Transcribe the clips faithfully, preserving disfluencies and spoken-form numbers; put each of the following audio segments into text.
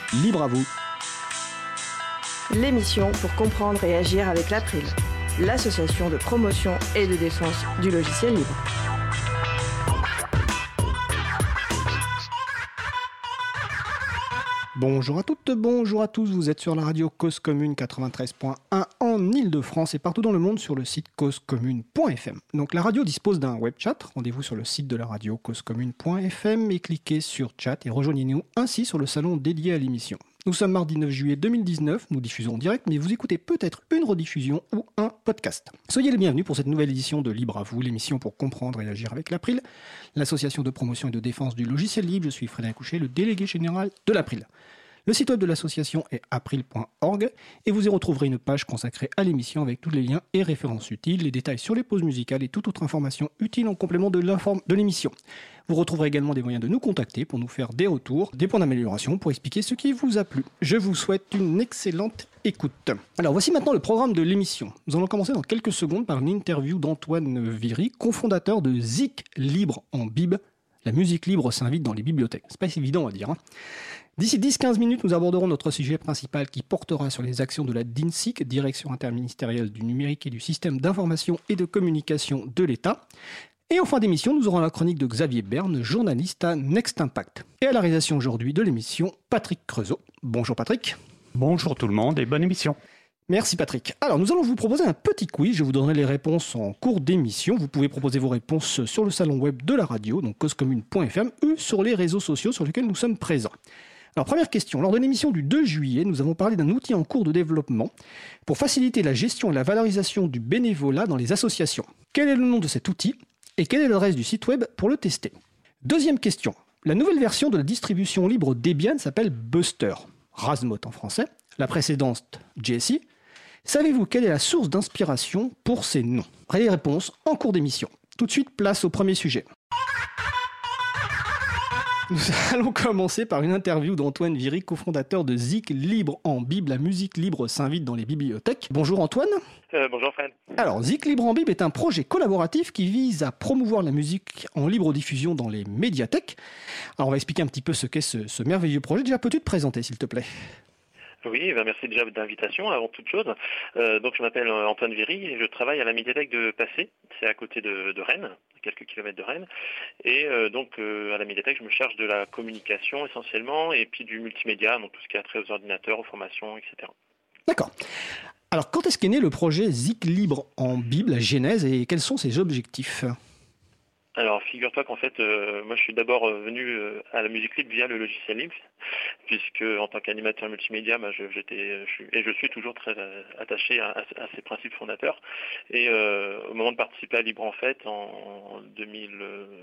Libre à vous. L'émission pour comprendre et agir avec l'April, l'association de promotion et de défense du logiciel libre. Bonjour à toutes, bonjour à tous, vous êtes sur la radio Cause Commune quatre-vingt-treize point un en Ile-de-France et partout dans le monde sur le site cause commune point f m. Donc la radio dispose d'un web chat, rendez-vous sur le site de la radio cause commune point f m et cliquez sur chat et rejoignez-nous ainsi sur le salon dédié à l'émission. Nous sommes mardi neuf juillet deux mille dix-neuf, nous diffusons en direct, mais vous écoutez peut-être une rediffusion ou un podcast. Soyez les bienvenus pour cette nouvelle édition de Libre à vous, l'émission pour comprendre et agir avec l'April, l'association de promotion et de défense du logiciel libre. Je suis Frédéric Couchet, le délégué général de l'April. Le site web de l'association est april point org et vous y retrouverez une page consacrée à l'émission avec tous les liens et références utiles, les détails sur les pauses musicales et toute autre information utile en complément de, l'inform- de l'émission. Vous retrouverez également des moyens de nous contacter pour nous faire des retours, des points d'amélioration pour expliquer ce qui vous a plu. Je vous souhaite une excellente écoute. Alors voici maintenant le programme de l'émission. Nous allons commencer dans quelques secondes par une interview d'Antoine Viry, cofondateur de Zik Libre en Bib. La musique libre s'invite dans les bibliothèques. C'est pas si évident à dire, hein. D'ici dix à quinze minutes, nous aborderons notre sujet principal qui portera sur les actions de la DINSIC, Direction interministérielle du numérique et du système d'information et de communication de l'État. Et en fin d'émission, nous aurons la chronique de Xavier Berne, journaliste à Next Impact. Et à la réalisation aujourd'hui de l'émission, Patrick Creusot. Bonjour Patrick. Bonjour tout le monde et bonne émission. Merci Patrick. Alors nous allons vous proposer un petit quiz, je vous donnerai les réponses en cours d'émission. Vous pouvez proposer vos réponses sur le salon web de la radio, donc cause commune point f m, ou sur les réseaux sociaux sur lesquels nous sommes présents. Alors première question, lors de l'émission du deux juillet, nous avons parlé d'un outil en cours de développement pour faciliter la gestion et la valorisation du bénévolat dans les associations. Quel est le nom de cet outil et quelle est l'adresse du site web pour le tester? Deuxième question, la nouvelle version de la distribution libre Debian s'appelle Buster, Razmot en français, la précédente Jessie. Savez-vous quelle est la source d'inspiration pour ces noms? Les réponses en cours d'émission. Tout de suite, place au premier sujet. Nous allons commencer par une interview d'Antoine Viry, cofondateur de Zik Libre en Bib. La musique libre s'invite dans les bibliothèques. Bonjour Antoine. Euh, bonjour Fred. Alors, Zik Libre en Bib est un projet collaboratif qui vise à promouvoir la musique en libre diffusion dans les médiathèques. Alors, on va expliquer un petit peu ce qu'est ce, ce merveilleux projet. Déjà, peux-tu te présenter, s'il te plaît ? Oui, ben merci déjà de l'invitation avant toute chose. Euh, donc je m'appelle Antoine Viry et je travaille à la médiathèque de Passé, c'est à côté de, de Rennes, à quelques kilomètres de Rennes. Et euh, donc euh, à la médiathèque, je me charge de la communication essentiellement et puis du multimédia, donc tout ce qui a trait aux ordinateurs, aux formations, et cetera. D'accord. Alors quand est-ce qu'est né le projet Zik Libre en Bib, la genèse, et quels sont ses objectifs ? Alors, figure-toi qu'en fait, euh, moi, je suis d'abord euh, venu euh, à la musique libre via le logiciel libre, puisque en tant qu'animateur multimédia, bah, je, j'étais, je suis, et je suis toujours très euh, attaché à, à, à ces principes fondateurs. Et euh, au moment de participer à Libre en Fête, en, en deux mille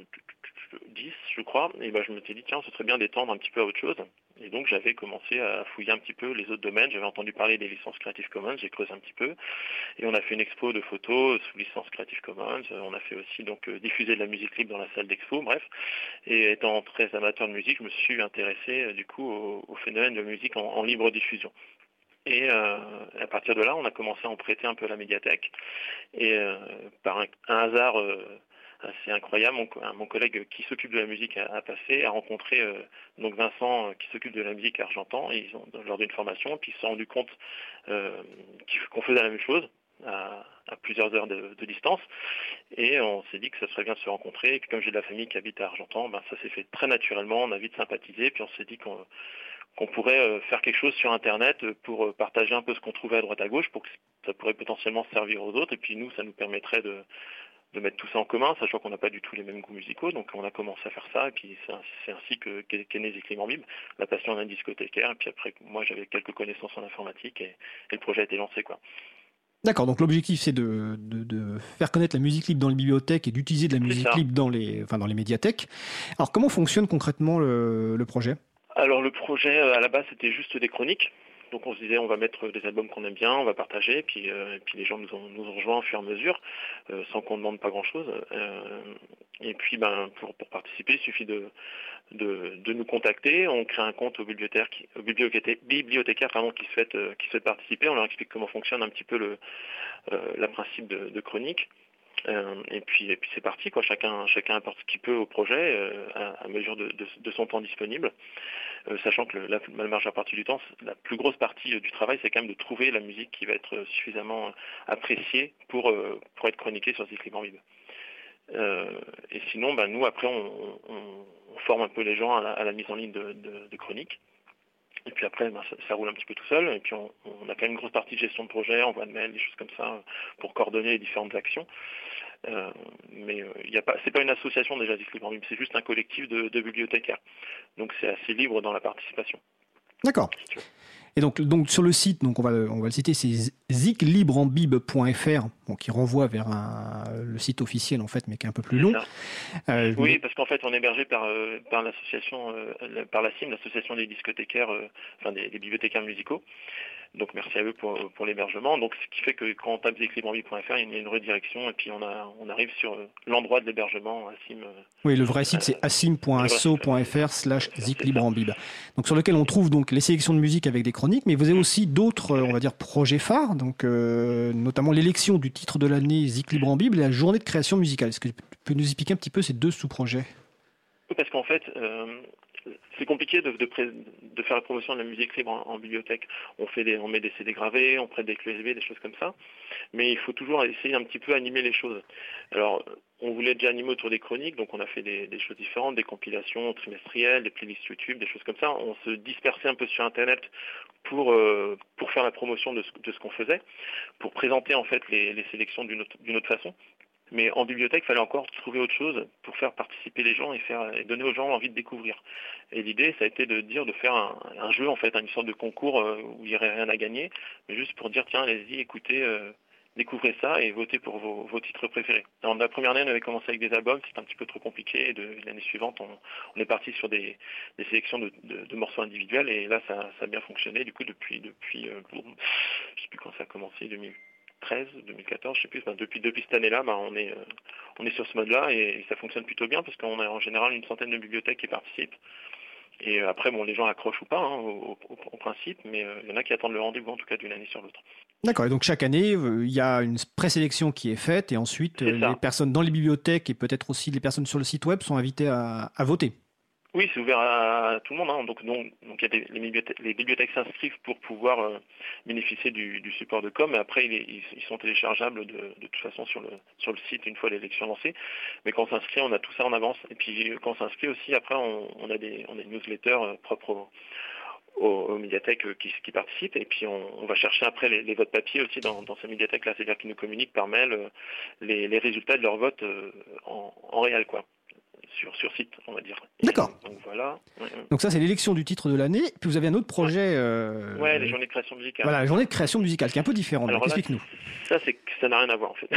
dix, je crois, et bah, je me suis dit, tiens, ce serait bien d'étendre un petit peu à autre chose. Et donc, j'avais commencé à fouiller un petit peu les autres domaines. J'avais entendu parler des licences Creative Commons, j'ai creusé un petit peu. Et on a fait une expo de photos sous licence Creative Commons. On a fait aussi donc euh, diffuser de la musique libre dans la salle d'expo, bref. Et étant très amateur de musique, je me suis intéressé euh, du coup au, au phénomène de musique en, en libre diffusion. Et euh, à partir de là, on a commencé à en prêter un peu à la médiathèque. Et euh, par un, un hasard euh, assez incroyable, mon, mon collègue qui s'occupe de la musique à, à Passé a rencontré euh, donc Vincent euh, qui s'occupe de la musique à Argentan, et ils ont, lors d'une formation, puis ils se sont rendus compte euh, qu'on faisait la même chose à, à plusieurs heures de, de distance, et on s'est dit que ça serait bien de se rencontrer. Et puis comme j'ai de la famille qui habite à Argentan, ben, ça s'est fait très naturellement, on a vite sympathisé, puis on s'est dit qu'on qu'on pourrait faire quelque chose sur Internet pour partager un peu ce qu'on trouvait à droite à gauche, pour que ça pourrait potentiellement servir aux autres, et puis nous, ça nous permettrait de, de mettre tout ça en commun, sachant qu'on n'a pas du tout les mêmes goûts musicaux, donc on a commencé à faire ça, et puis c'est ainsi, c'est ainsi que, qu'est, qu'est né Zik Libre en Bib, la passion d'un discothécaire, et puis après, moi j'avais quelques connaissances en informatique, et, et le projet a été lancé, quoi. D'accord, donc l'objectif c'est de, de, de faire connaître la musique libre dans les bibliothèques et d'utiliser de la musique libre dans les, enfin, dans les médiathèques. Alors comment fonctionne concrètement le, le projet ? Alors le projet, à la base, c'était juste des chroniques. Donc on se disait, on va mettre des albums qu'on aime bien, on va partager, et puis, euh, et puis les gens nous ont, nous ont rejoints au fur et à mesure, euh, sans qu'on ne demande pas grand-chose. Euh, et puis ben, pour, pour participer, il suffit de, de, de nous contacter. On crée un compte au bibliothécaire, qui, au bibliothécaire, bibliothécaire pardon, qui, souhaite, euh, qui souhaite participer. On leur explique comment fonctionne un petit peu le, euh, le principe de, de chronique. Euh, et puis, et puis c'est parti, quoi. Chacun, chacun apporte ce qu'il peut au projet euh, à, à mesure de, de, de son temps disponible, euh, sachant que le, la, la majeure partie du temps, la plus grosse partie euh, du travail, c'est quand même de trouver la musique qui va être suffisamment appréciée pour, euh, pour être chroniquée sur Zik Libre en Bib. Euh, et sinon, bah, nous, après, on, on, on forme un peu les gens à la, à la mise en ligne de, de, de chroniques. Et puis après, ben, ça, ça roule un petit peu tout seul. Et puis on, on a quand même une grosse partie de gestion de projet, envoi de mail, des choses comme ça, pour coordonner les différentes actions. Euh, mais euh, y a pas, c'est pas une association déjà Zik Libre en Bib, c'est juste un collectif de, de bibliothécaires. Donc c'est assez libre dans la participation. D'accord. Si et donc, donc sur le site, donc on va, on va le citer, c'est zik libre en bib point f r, bon, qui renvoie vers un, le site officiel en fait, mais qui est un peu plus long. Euh, oui, mais... parce qu'en fait, on est hébergé par, euh, par l'association, euh, par la C I M, l'association des discothécaires, euh, enfin des, des bibliothécaires musicaux. Donc merci à eux pour, pour l'hébergement. Donc ce qui fait que quand on tape zik libre en bib point f r, il y a une redirection et puis on, a, on arrive sur l'endroit de l'hébergement, Assim. Euh, oui, le vrai site, c'est assim point asso point f r slash zik libre en bib. Donc sur lequel on trouve donc les sélections de musique avec des chroniques, mais vous avez aussi d'autres, on va dire, projets phares, donc euh, notamment l'élection du titre de l'année Zik Libre en Bib et la journée de création musicale. Est-ce que tu peux nous expliquer un petit peu ces deux sous-projets ? Oui, parce qu'en fait, euh, c'est compliqué de, de, pré- de faire la promotion de la musique libre en, en bibliothèque. On fait des, on met des C D gravés, on prête des clés U S B, des choses comme ça. Mais il faut toujours essayer un petit peu animer les choses. Alors, on voulait déjà animer autour des chroniques, donc on a fait des, des choses différentes, des compilations trimestrielles, des playlists YouTube, des choses comme ça. On se dispersait un peu sur Internet pour euh, pour faire la promotion de ce, de ce qu'on faisait, pour présenter en fait les, les sélections d'une autre, d'une autre façon. Mais en bibliothèque, il fallait encore trouver autre chose pour faire participer les gens et faire et donner aux gens envie de découvrir. Et l'idée, ça a été de dire de faire un, un jeu, en fait, une sorte de concours euh, où il n'y aurait rien à gagner, mais juste pour dire, tiens, allez-y, écoutez, euh, découvrez ça et votez pour vos, vos titres préférés. Alors, la première année, on avait commencé avec des albums, c'était un petit peu trop compliqué, et de, l'année suivante, on, on est parti sur des, des sélections de, de, de morceaux individuels, et là, ça, ça a bien fonctionné. Du coup, depuis, depuis euh, je ne sais plus quand ça a commencé, deux mille treize, deux mille quatorze, je sais plus, ben depuis, depuis cette année-là, ben on, est, euh, on est sur ce mode-là et, et ça fonctionne plutôt bien parce qu'on a en général une centaine de bibliothèques qui participent. Et euh, après, bon, les gens accrochent ou pas hein, au, au, au principe, mais il euh, y en a qui attendent le rendez-vous en tout cas d'une année sur l'autre. D'accord, et donc chaque année, il euh, y a une présélection qui est faite et ensuite euh, les personnes dans les bibliothèques et peut-être aussi les personnes sur le site web sont invitées à, à voter. Oui, c'est ouvert à tout le monde. Hein. Donc, donc, donc, y a des, les bibliothèques, les bibliothèques s'inscrivent pour pouvoir euh, bénéficier du, du support de com. Et après, ils, ils sont téléchargeables de, de toute façon sur le, sur le site une fois l'élection lancée. Mais quand on s'inscrit, on a tout ça en avance. Et puis, quand on s'inscrit aussi, après, on, on a des, on a des newsletters propres aux, aux, aux médiathèques qui, qui participent. Et puis, on, on va chercher après les, les votes papier aussi dans, dans ces médiathèques-là. C'est-à-dire qu'ils nous communiquent par mail euh, les, les résultats de leur vote euh, en, en réel, quoi. Sur, sur site, on va dire. D'accord. Donc, donc voilà. Donc ça, c'est l'élection du titre de l'année. Puis vous avez un autre projet. Euh... Ouais, les journées de création musicale. Voilà, la journée de création musicale, qui est un peu différente. Alors explique-nous. Ça, c'est que ça n'a rien à voir en fait,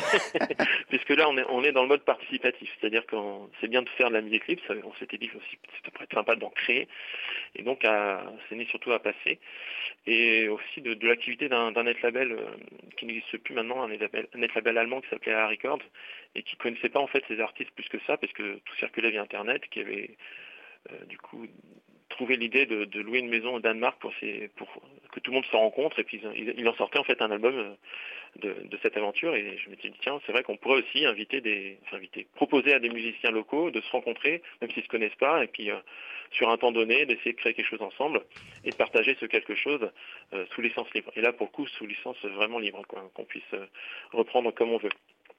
puisque là, on est on est dans le mode participatif, c'est-à-dire que c'est bien de faire de la musique libre. Ça, on s'était dit aussi que c'était peut-être sympa d'en créer, et donc à, c'est né surtout à passer, et aussi de, de l'activité d'un, d'un net label euh, qui n'existe plus maintenant, un net label, un net label allemand qui s'appelait A Records et qui connaissait pas en fait ces artistes plus que ça, parce que tout circulait via Internet, qui avait euh, du coup trouvé l'idée de, de louer une maison au Danemark pour, ces, pour que tout le monde se rencontre, et puis il, il en sortait en fait un album de, de cette aventure, et je me suis dit tiens, c'est vrai qu'on pourrait aussi inviter des, enfin inviter, proposer à des musiciens locaux de se rencontrer, même s'ils se connaissent pas, et puis euh, sur un temps donné, d'essayer de créer quelque chose ensemble et de partager ce quelque chose euh, sous licence libre. Et là, pour le coup, sous licence vraiment libre, quoi, qu'on puisse euh, reprendre comme on veut.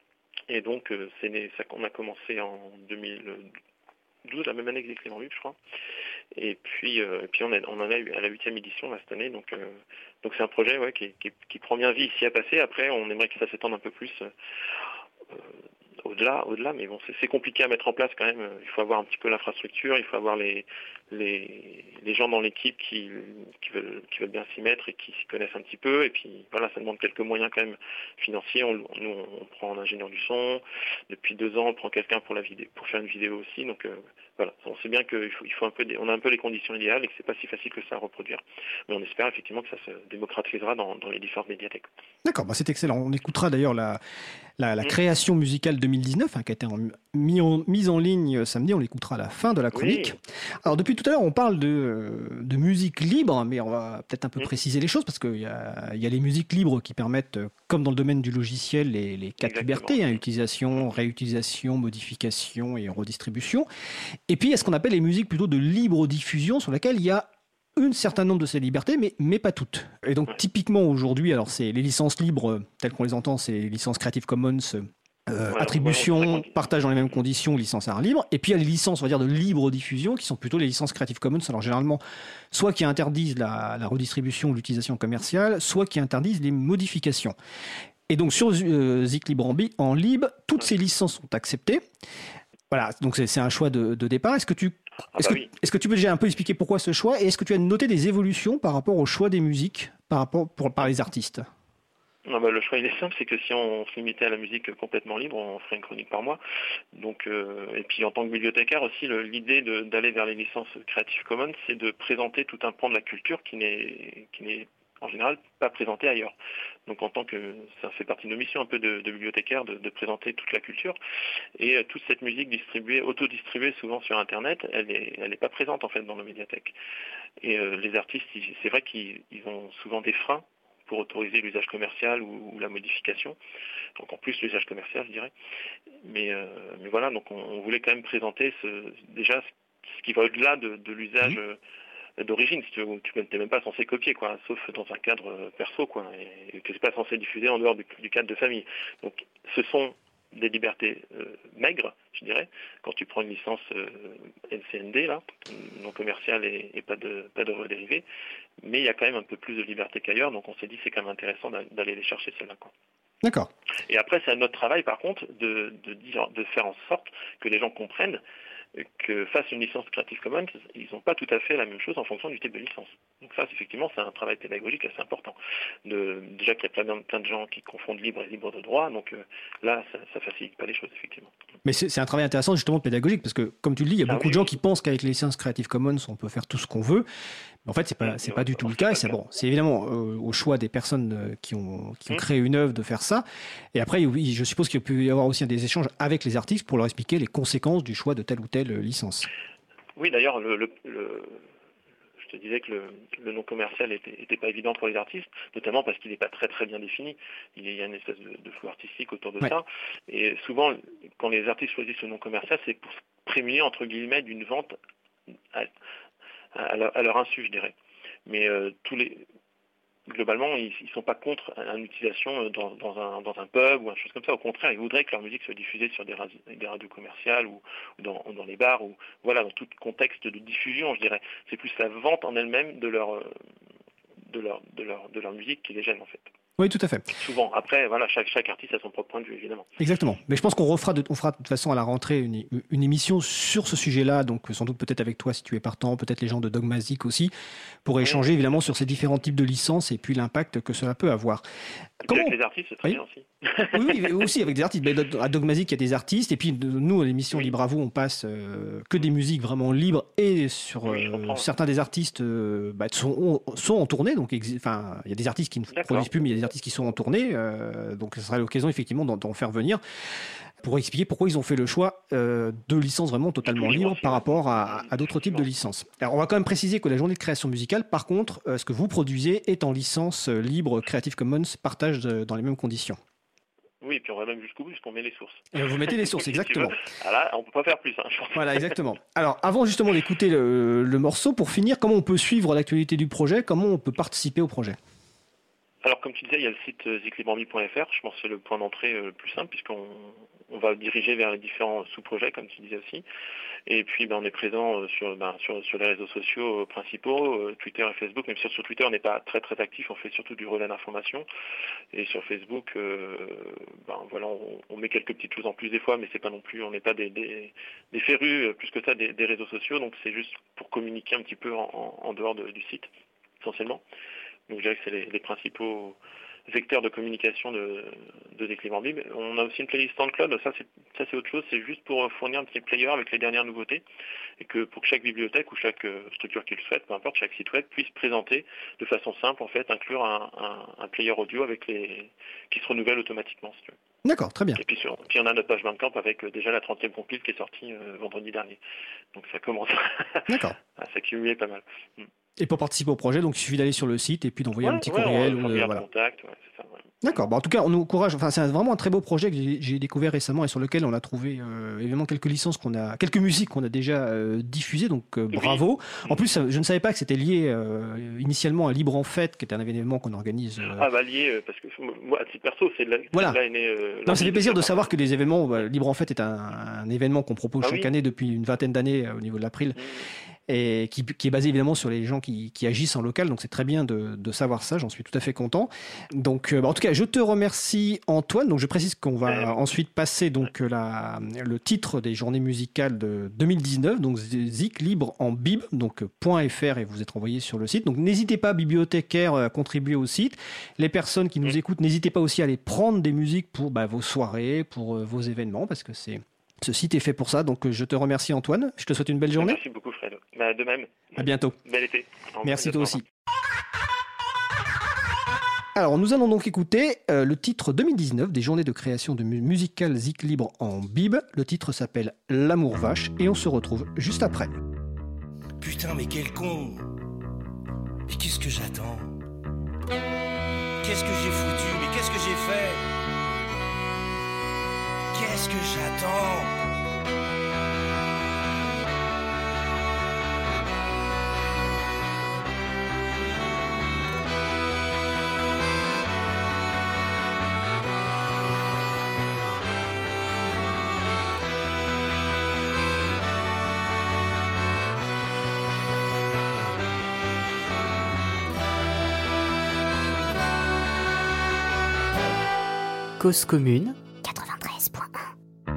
Et donc, euh, c'est né, ça, on a commencé en deux mille douze, la même année que Zik Libre en Bib, je crois. Et puis, euh, et puis on, a, on en a eu à la huitième édition là, cette année. Donc, euh, donc c'est un projet ouais, qui, qui, qui prend bien vie ici à passer. Après, on aimerait que ça s'étende un peu plus euh, au-delà, au-delà. Mais bon, c'est, c'est compliqué à mettre en place quand même. Il faut avoir un petit peu l'infrastructure, il faut avoir les, les, les gens dans l'équipe qui, qui, veulent, qui veulent bien s'y mettre et qui s'y connaissent un petit peu. Et puis voilà, ça demande quelques moyens quand même financiers. On, nous, on prend un ingénieur du son. Depuis deux ans, on prend quelqu'un pour la vidéo, pour faire une vidéo aussi. Donc euh, voilà, on sait bien qu'il faut, il faut un peu, des, on a un peu les conditions idéales et que c'est pas si facile que ça à reproduire. Mais on espère effectivement que ça se démocratisera dans, dans les différentes médiathèques. D'accord, bah c'est excellent. On écoutera d'ailleurs la, la, la mmh. création musicale deux mille dix-neuf, hein, qui a été en mis en, mis en ligne samedi, on l'écoutera à la fin de la chronique. Oui. Alors depuis tout à l'heure, on parle de, de musique libre, mais on va peut-être un peu mmh. préciser les choses, parce qu'il y a, y a les musiques libres qui permettent, comme dans le domaine du logiciel, les, les quatre Exactement. libertés, hein, utilisation, réutilisation, modification et redistribution. Et puis il y a ce qu'on appelle les musiques plutôt de libre diffusion, sur lesquelles il y a un certain nombre de ces libertés, mais, mais pas toutes. Et donc, typiquement, aujourd'hui, alors c'est les licences libres, telles qu'on les entend, c'est les licences Creative Commons, euh, ouais, attribution, ouais, partage dans les mêmes conditions, licence art libre. Et puis, il y a les licences, on va dire, de libre diffusion, qui sont plutôt les licences Creative Commons. Alors, généralement, soit qui interdisent la, la redistribution ou l'utilisation commerciale, soit qui interdisent les modifications. Et donc, sur euh, Zik Libre en, en libre, toutes ces licences sont acceptées. Voilà, donc c'est, c'est un choix de, de départ. Est-ce que tu Ah est-ce, bah que, oui. est-ce que tu peux déjà un peu expliquer pourquoi ce choix, et est-ce que tu as noté des évolutions par rapport au choix des musiques par, rapport, pour, par les artistes? Non, bah, le choix il est simple, c'est que si on se limitait à la musique complètement libre, on ferait une chronique par mois. Donc, euh, et puis en tant que bibliothécaire aussi, le, l'idée de, d'aller vers les licences Creative Commons, c'est de présenter tout un pan de la culture qui n'est, qui n'est en général pas présenté ailleurs. Donc en tant que ça fait partie de nos missions un peu de, de bibliothécaire de, de présenter toute la culture, et euh, toute cette musique distribuée, auto-distribuée souvent sur internet, elle est elle est pas présente en fait dans nos médiathèques. Et euh, les artistes, ils, c'est vrai qu'ils ils ont souvent des freins pour autoriser l'usage commercial ou, ou la modification. Donc en plus l'usage commercial, je dirais. Mais euh, mais voilà, donc on, on voulait quand même présenter ce, déjà ce qui va au-delà de, de l'usage mmh. euh, d'origine, si tu veux, tu n'es même pas censé copier, quoi, sauf dans un cadre perso, quoi, et que c'est pas censé diffuser en dehors du, du cadre de famille. Donc, ce sont des libertés euh, maigres, je dirais, quand tu prends une licence euh, N C N D, là, non commerciale et, et pas de pas d'œuvres dérivées, mais il y a quand même un peu plus de liberté qu'ailleurs, donc on s'est dit c'est quand même intéressant d'aller les chercher celles-là, quoi. D'accord. Et après, c'est à notre travail, par contre, de, de, dire, de faire en sorte que les gens comprennent que face à une licence Creative Commons, ils n'ont pas tout à fait la même chose en fonction du type de licence. Donc ça, effectivement, c'est un travail pédagogique assez important. De, déjà qu'il y a plein, plein de gens qui confondent libre et libre de droit, donc euh, là, ça ne facilite pas les choses, effectivement. Mais c'est, c'est un travail intéressant, justement, pédagogique, parce que, comme tu le dis, il y a ah, beaucoup oui, de gens oui. qui pensent qu'avec les licences Creative Commons, on peut faire tout ce qu'on veut. Mais en fait, c'est pas, c'est pas du tout le cas. Et c'est bon, c'est évidemment euh, au choix des personnes euh, qui ont, qui ont mmh. créé une œuvre de faire ça. Et après, oui, je suppose qu'il peut y avoir aussi des échanges avec les artistes pour leur expliquer les conséquences du choix de telle ou telle licence. Oui, d'ailleurs, le, le, le, je te disais que le, le non commercial était, était pas évident pour les artistes, notamment parce qu'il n'est pas très très bien défini. Il y a une espèce de, de flou artistique autour de ouais. ça. Et souvent, quand les artistes choisissent le non commercial, c'est pour se prémunir, entre guillemets, d'une vente à, à, leur, à leur insu, je dirais. Mais euh, tous les... globalement, ils ne sont pas contre une utilisation dans, dans, un, dans un pub ou un chose comme ça. Au contraire, ils voudraient que leur musique soit diffusée sur des, radios, des radios commerciales ou, ou, dans, ou dans les bars, ou voilà, dans tout contexte de diffusion, je dirais. C'est plus la vente en elle-même de leur, de leur, de leur, de leur musique qui les gêne, en fait. Oui, tout à fait. Souvent. Après, voilà, chaque, chaque artiste a son propre point de vue, évidemment. Exactement. Mais je pense qu'on refera de, on fera de toute façon à la rentrée une, une émission sur ce sujet-là, donc sans doute peut-être avec toi si tu es partant, peut-être les gens de Dogmazic aussi, pour échanger oui. évidemment sur ces différents types de licences et puis l'impact que cela peut avoir. Et Comment... avec les artistes, c'est très oui. bien aussi. Oui, oui, aussi avec des artistes. Mais à Dogmazic, il y a des artistes, et puis nous, à l'émission oui. Libre à vous, on passe euh, que des musiques vraiment libres, et sur oui, euh, certains des artistes euh, bah, sont, sont en tournée, donc enfin, il y a des artistes qui ne D'accord. produisent plus, mais il y a des artistes qui sont en tournée, euh, donc ce sera l'occasion effectivement d'en, d'en faire venir pour expliquer pourquoi ils ont fait le choix euh, de licences vraiment totalement libres par rapport à, à d'autres types de licences. Alors on va quand même préciser que la journée de création musicale, par contre, euh, ce que vous produisez est en licence euh, libre Creative Commons, partage de, dans les mêmes conditions. Oui, et puis on va même jusqu'au bout puisqu'on met les sources. Et vous mettez les sources, exactement. Ah là, on ne peut pas faire plus. Hein, je pense. Voilà, exactement. Alors, avant justement d'écouter le, le morceau, pour finir, comment on peut suivre l'actualité du projet, comment on peut participer au projet ? Alors, comme tu disais, il y a le site zik libre en libre point f r. Je pense que c'est le point d'entrée le plus simple puisqu'on on va diriger vers les différents sous-projets, comme tu disais aussi. Et puis, ben, on est présent sur, ben, sur, sur les réseaux sociaux principaux, Twitter et Facebook. Même si sur Twitter, on n'est pas très très actif, on fait surtout du relais d'information. Et sur Facebook, euh, ben, voilà, on, on met quelques petites choses en plus des fois, mais c'est pas non plus, on n'est pas des, des, des férus plus que ça des, des réseaux sociaux. Donc, c'est juste pour communiquer un petit peu en, en dehors de, du site, essentiellement. Donc je dirais que c'est les, les principaux vecteurs de communication de, de Zik Libre en Libre. On a aussi une playlist SoundCloud, ça c'est, ça c'est autre chose, c'est juste pour fournir un petit player avec les dernières nouveautés et que pour que chaque bibliothèque ou chaque structure qui le souhaite, peu importe, chaque site web puisse présenter de façon simple, en fait, inclure un, un, un player audio avec les qui se renouvelle automatiquement, si tu veux. D'accord, très bien. Et puis, sur, puis on a notre page Bandcamp avec euh, déjà la trentième compile qui est sortie euh, vendredi dernier. Donc ça commence D'accord. à s'accumuler pas mal. Mm. Et pour participer au projet, donc il suffit d'aller sur le site et puis d'envoyer ouais, un petit ouais, courriel. On, ou, euh, voilà. contact, ouais, c'est ça, ouais. D'accord. Bon, en tout cas, on nous encourage. Enfin, c'est vraiment un très beau projet que j'ai, j'ai découvert récemment et sur lequel on a trouvé euh, évidemment quelques licences qu'on a, quelques musiques qu'on a déjà euh, diffusées. Donc euh, bravo. Oui. En plus, je ne savais pas que c'était lié euh, initialement à Libre en Fête, qui est un événement qu'on organise. Euh... Ah bah lié euh, parce que moi, à titre perso, c'est de là, voilà. là est né. Euh, non, ça fait plaisir de savoir que des événements. Bah, Libre en Fête est un, un événement qu'on propose ah, chaque oui. année depuis une vingtaine d'années euh, au niveau de l'April. Mmh. Et qui, qui est basé évidemment sur les gens qui, qui agissent en local, donc c'est très bien de, de savoir ça, j'en suis tout à fait content. Donc, euh, bah en tout cas, je te remercie Antoine. Donc, je précise qu'on va euh, ensuite passer donc la, le titre des journées musicales de deux mille dix-neuf, donc Zik Libre en Bib, donc .fr et vous êtes envoyé sur le site. Donc, n'hésitez pas, bibliothécaires, à contribuer au site. Les personnes qui nous mmh. écoutent, n'hésitez pas aussi à aller prendre des musiques pour bah, vos soirées, pour euh, vos événements, parce que c'est Ce site est fait pour ça, donc je te remercie Antoine. Je te souhaite une belle journée. Merci beaucoup Fred. Bah, de même. À bientôt. Bel été. Merci toi aussi. Alors nous allons donc écouter euh, le titre deux mille dix-neuf des journées de création de mu- musicales Zik Libre en Bib. Le titre s'appelle L'amour vache et on se retrouve juste après. Putain mais quel con. Mais qu'est-ce que j'attends? Qu'est-ce que j'ai foutu? Mais qu'est-ce que j'ai fait? Qu'est-ce que j'attends? Cause commune quatre-vingt-treize point un.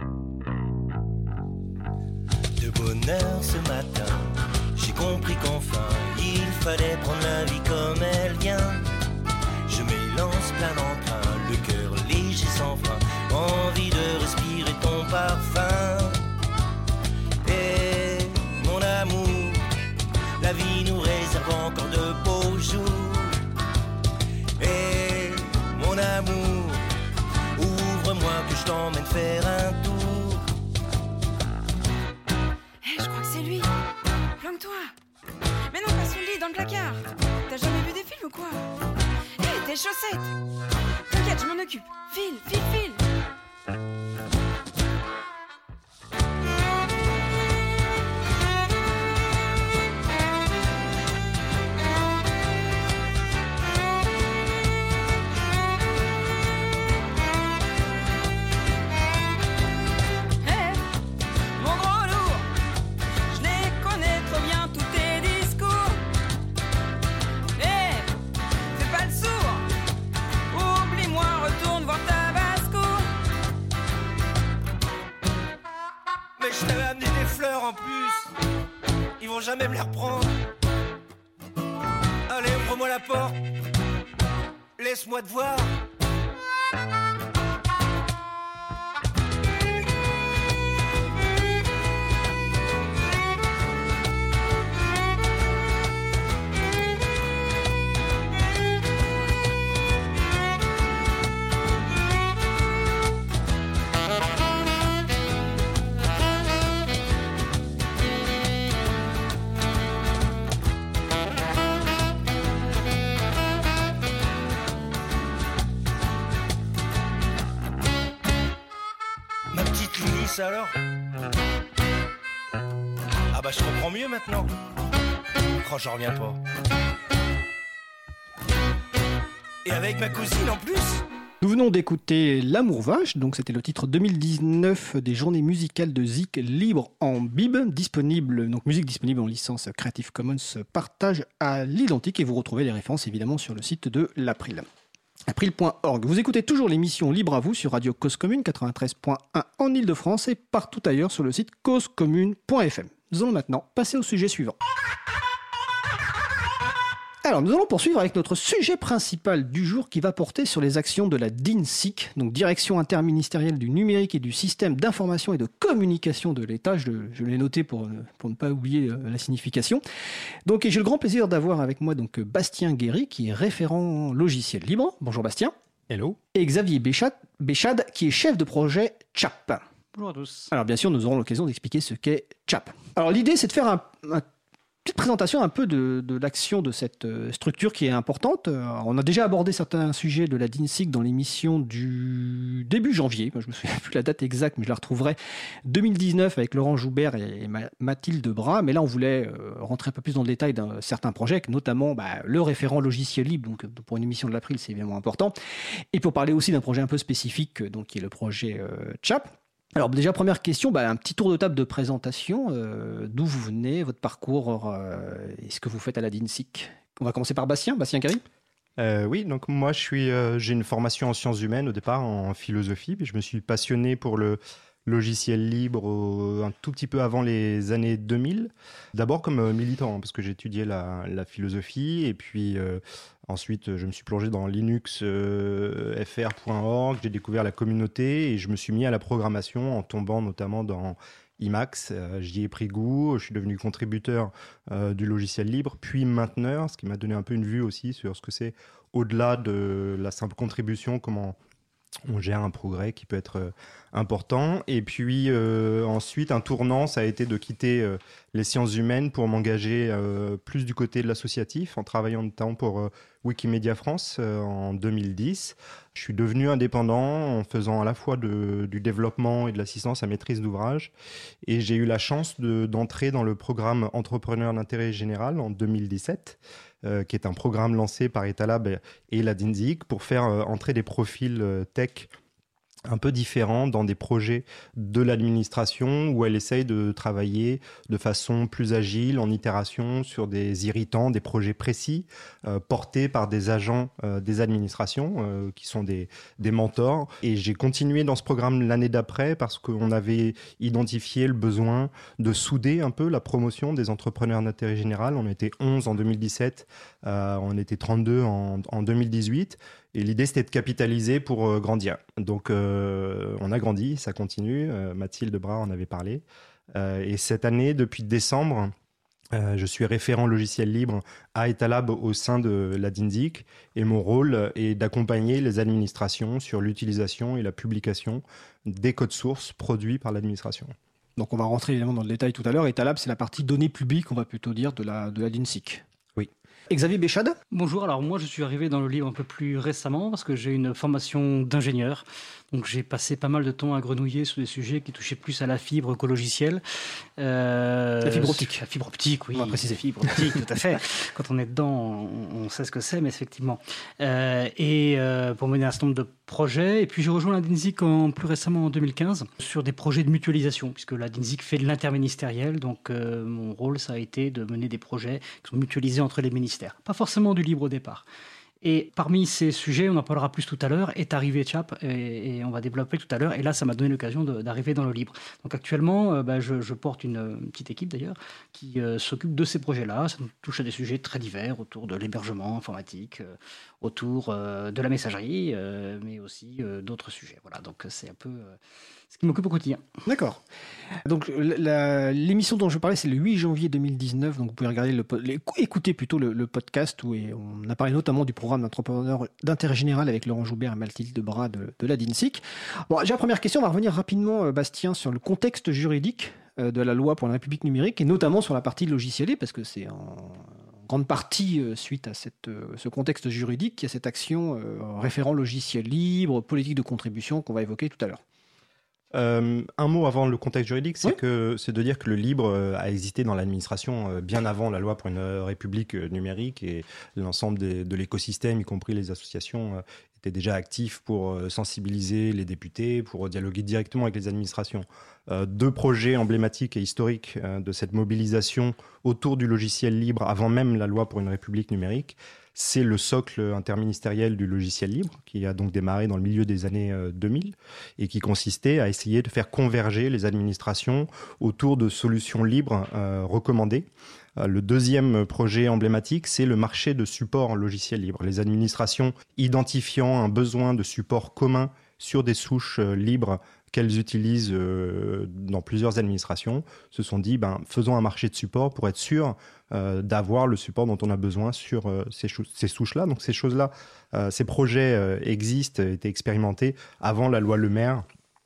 De bonheur ce matin, j'ai compris qu'enfin il fallait prendre la vie comme elle vient. Je m'élance plein d'entrain, le cœur léger sans frein, envie de respirer ton parfum. Et mon amour, la vie nous réserve encore de beaux jours. Et mon amour, ouvre-moi que je t'emmène faire un tour. Hé, hey, je crois que c'est lui. Planque-toi. Mais non, pas sous le lit, dans le placard. T'as jamais vu des films ou quoi? Hé, hey, tes chaussettes. T'inquiète, je m'en occupe. File, file, file. En plus, ils vont jamais me les reprendre. Allez, ouvre-moi la porte. Laisse-moi te voir. Alors ah bah je comprends mieux maintenant. Oh j'en reviens pas. Et avec ma cousine en plus. Nous venons d'écouter L'amour vache, donc c'était le titre deux mille dix-neuf des journées musicales de Zik Libre en Bib, disponible, donc musique disponible en licence Creative Commons partage à l'identique et vous retrouvez les références évidemment sur le site de l'April. April point org. Vous écoutez toujours l'émission Libre à vous sur Radio Cause Commune quatre-vingt-treize point un en Ile-de-France et partout ailleurs sur le site cause commune point f m. Nous allons maintenant passer au sujet suivant. Alors, nous allons poursuivre avec notre sujet principal du jour qui va porter sur les actions de la DINSIC, donc Direction interministérielle du numérique et du système d'information et de communication de l'État. Je, je l'ai noté pour, pour ne pas oublier la signification. Donc, et j'ai le grand plaisir d'avoir avec moi donc Bastien Guéry, qui est référent logiciel libre. Bonjour Bastien. Hello. Et Xavier Béchat, Béchade, qui est chef de projet Chap. Bonjour à tous. Alors bien sûr, nous aurons l'occasion d'expliquer ce qu'est Chap. Alors l'idée, c'est de faire un, un petite présentation un peu de, de l'action de cette structure qui est importante. On a déjà abordé certains sujets de la DINSIC dans l'émission du début janvier. Je ne me souviens plus la date exacte, mais je la retrouverai. deux mille dix-neuf avec Laurent Joubert et Mathilde Bras. Mais là, on voulait rentrer un peu plus dans le détail d'un certain projet, notamment bah, le référent logiciel libre. Donc, pour une émission de l'April, c'est évidemment important. Et pour parler aussi d'un projet un peu spécifique, donc, qui est le projet euh, Chap. Alors déjà, première question, bah, un petit tour de table de présentation. Euh, d'où vous venez, votre parcours euh, et ce que vous faites à la DINSIC. On va commencer par Bastien, Bastien Carry. Euh, oui, donc moi je suis, euh, j'ai une formation en sciences humaines au départ, en philosophie, puis je me suis passionné pour le logiciel libre au, un tout petit peu avant les années deux mille. D'abord comme euh, militant, hein, parce que j'étudiais la, la philosophie, et puis euh, ensuite je me suis plongé dans linux f r point org, j'ai découvert la communauté et je me suis mis à la programmation en tombant notamment dans Emacs. Euh, j'y ai pris goût, je suis devenu contributeur euh, du logiciel libre, puis mainteneur, ce qui m'a donné un peu une vue aussi sur ce que c'est au-delà de la simple contribution, comment on gère un progrès qui peut être euh, important. Et puis euh, ensuite, un tournant, ça a été de quitter euh, les sciences humaines pour m'engager euh, plus du côté de l'associatif, en travaillant notamment pour euh, Wikimedia France euh, en deux mille dix. Je suis devenu indépendant en faisant à la fois de, du développement et de l'assistance à maîtrise d'ouvrage. Et j'ai eu la chance de, d'entrer dans le programme Entrepreneur d'intérêt général en deux mille dix-sept, euh, qui est un programme lancé par Etalab et la DINSIC pour faire euh, entrer des profils euh, tech un peu différents dans des projets de l'administration où elle essaye de travailler de façon plus agile, en itération, sur des irritants, des projets précis, euh, portés par des agents euh, des administrations, euh, qui sont des, des mentors. Et j'ai continué dans ce programme l'année d'après parce qu'on avait identifié le besoin de souder un peu la promotion des entrepreneurs d'intérêt général. On était onze en deux mille dix-sept, euh, on était trente-deux en, en deux mille dix-huit. Et l'idée, c'était de capitaliser pour euh, grandir. Donc, euh, on a grandi, ça continue. Euh, Mathilde Bras en avait parlé. Euh, et cette année, depuis décembre, euh, je suis référent logiciel libre à Etalab au sein de la DINSIC. Et mon rôle est d'accompagner les administrations sur l'utilisation et la publication des codes sources produits par l'administration. Donc, on va rentrer évidemment dans le détail tout à l'heure. Etalab, c'est la partie données publiques, on va plutôt dire, de la, de la DINSIC. Oui. Xavier Béchade. Bonjour, alors moi je suis arrivé dans le livre un peu plus récemment parce que j'ai une formation d'ingénieur. Donc j'ai passé pas mal de temps à grenouiller sur des sujets qui touchaient plus à la fibre qu'au logiciel. Euh, la fibre optique. La fibre optique, oui. On va préciser. Fibre optique, tout à fait. Quand on est dedans, on, on sait ce que c'est, mais effectivement. Euh, et euh, pour mener un certain nombre de projets. Et puis j'ai rejoint la DINSIC en, plus récemment en deux mille quinze sur des projets de mutualisation, puisque la DINSIC fait de l'interministériel. Donc euh, mon rôle, ça a été de mener des projets qui sont mutualisés entre les ministères. Pas forcément du libre au départ. Et parmi ces sujets, on en parlera plus tout à l'heure, est arrivé Chap, et, et on va développer tout à l'heure. Et là, ça m'a donné l'occasion de, d'arriver dans le libre. Donc actuellement, euh, bah, je, je porte une, une petite équipe d'ailleurs qui euh, s'occupe de ces projets-là. Ça touche à des sujets très divers autour de l'hébergement informatique, euh, autour euh, de la messagerie, euh, mais aussi euh, d'autres sujets. Voilà, donc c'est un peu euh, ce qui m'occupe au quotidien. D'accord. Donc la, l'émission dont je parlais, c'est le huit janvier deux mille dix-neuf. Donc vous pouvez regarder le, écouter plutôt le, le podcast où on a parlé notamment du programme d'entrepreneur d'intérêt général avec Laurent Joubert et Mathilde Bras de, de la DINSIC. Bon, déjà première question, on va revenir rapidement, Bastien, sur le contexte juridique de la loi pour la République numérique et notamment sur la partie logicielle, parce que c'est en grande partie suite à cette, ce contexte juridique qu'il y a cette action euh, référent logiciel libre, politique de contribution qu'on va évoquer tout à l'heure. Euh, un mot avant le contexte juridique, c'est, oui. que, c'est de dire que le libre euh, a existé dans l'administration euh, bien avant la loi pour une euh, république euh, numérique, et l'ensemble des, de l'écosystème, y compris les associations, euh, étaient déjà actifs pour euh, sensibiliser les députés, pour dialoguer directement avec les administrations. Euh, deux projets emblématiques et historiques euh, de cette mobilisation autour du logiciel libre avant même la loi pour une république numérique, c'est le socle interministériel du logiciel libre, qui a donc démarré dans le milieu des années euh, deux mille et qui consistait à essayer de faire converger les administrations autour de solutions libres euh, recommandées. Euh, le deuxième projet emblématique, c'est le marché de support logiciel libre. Les administrations identifiant un besoin de support commun sur des souches euh, libres qu'elles utilisent euh, dans plusieurs administrations, se sont dit, ben, faisons un marché de support pour être sûr euh, d'avoir le support dont on a besoin sur euh, ces, chou- ces souches-là. Donc ces choses-là, euh, ces projets euh, existent, étaient expérimentés avant la loi Le Maire,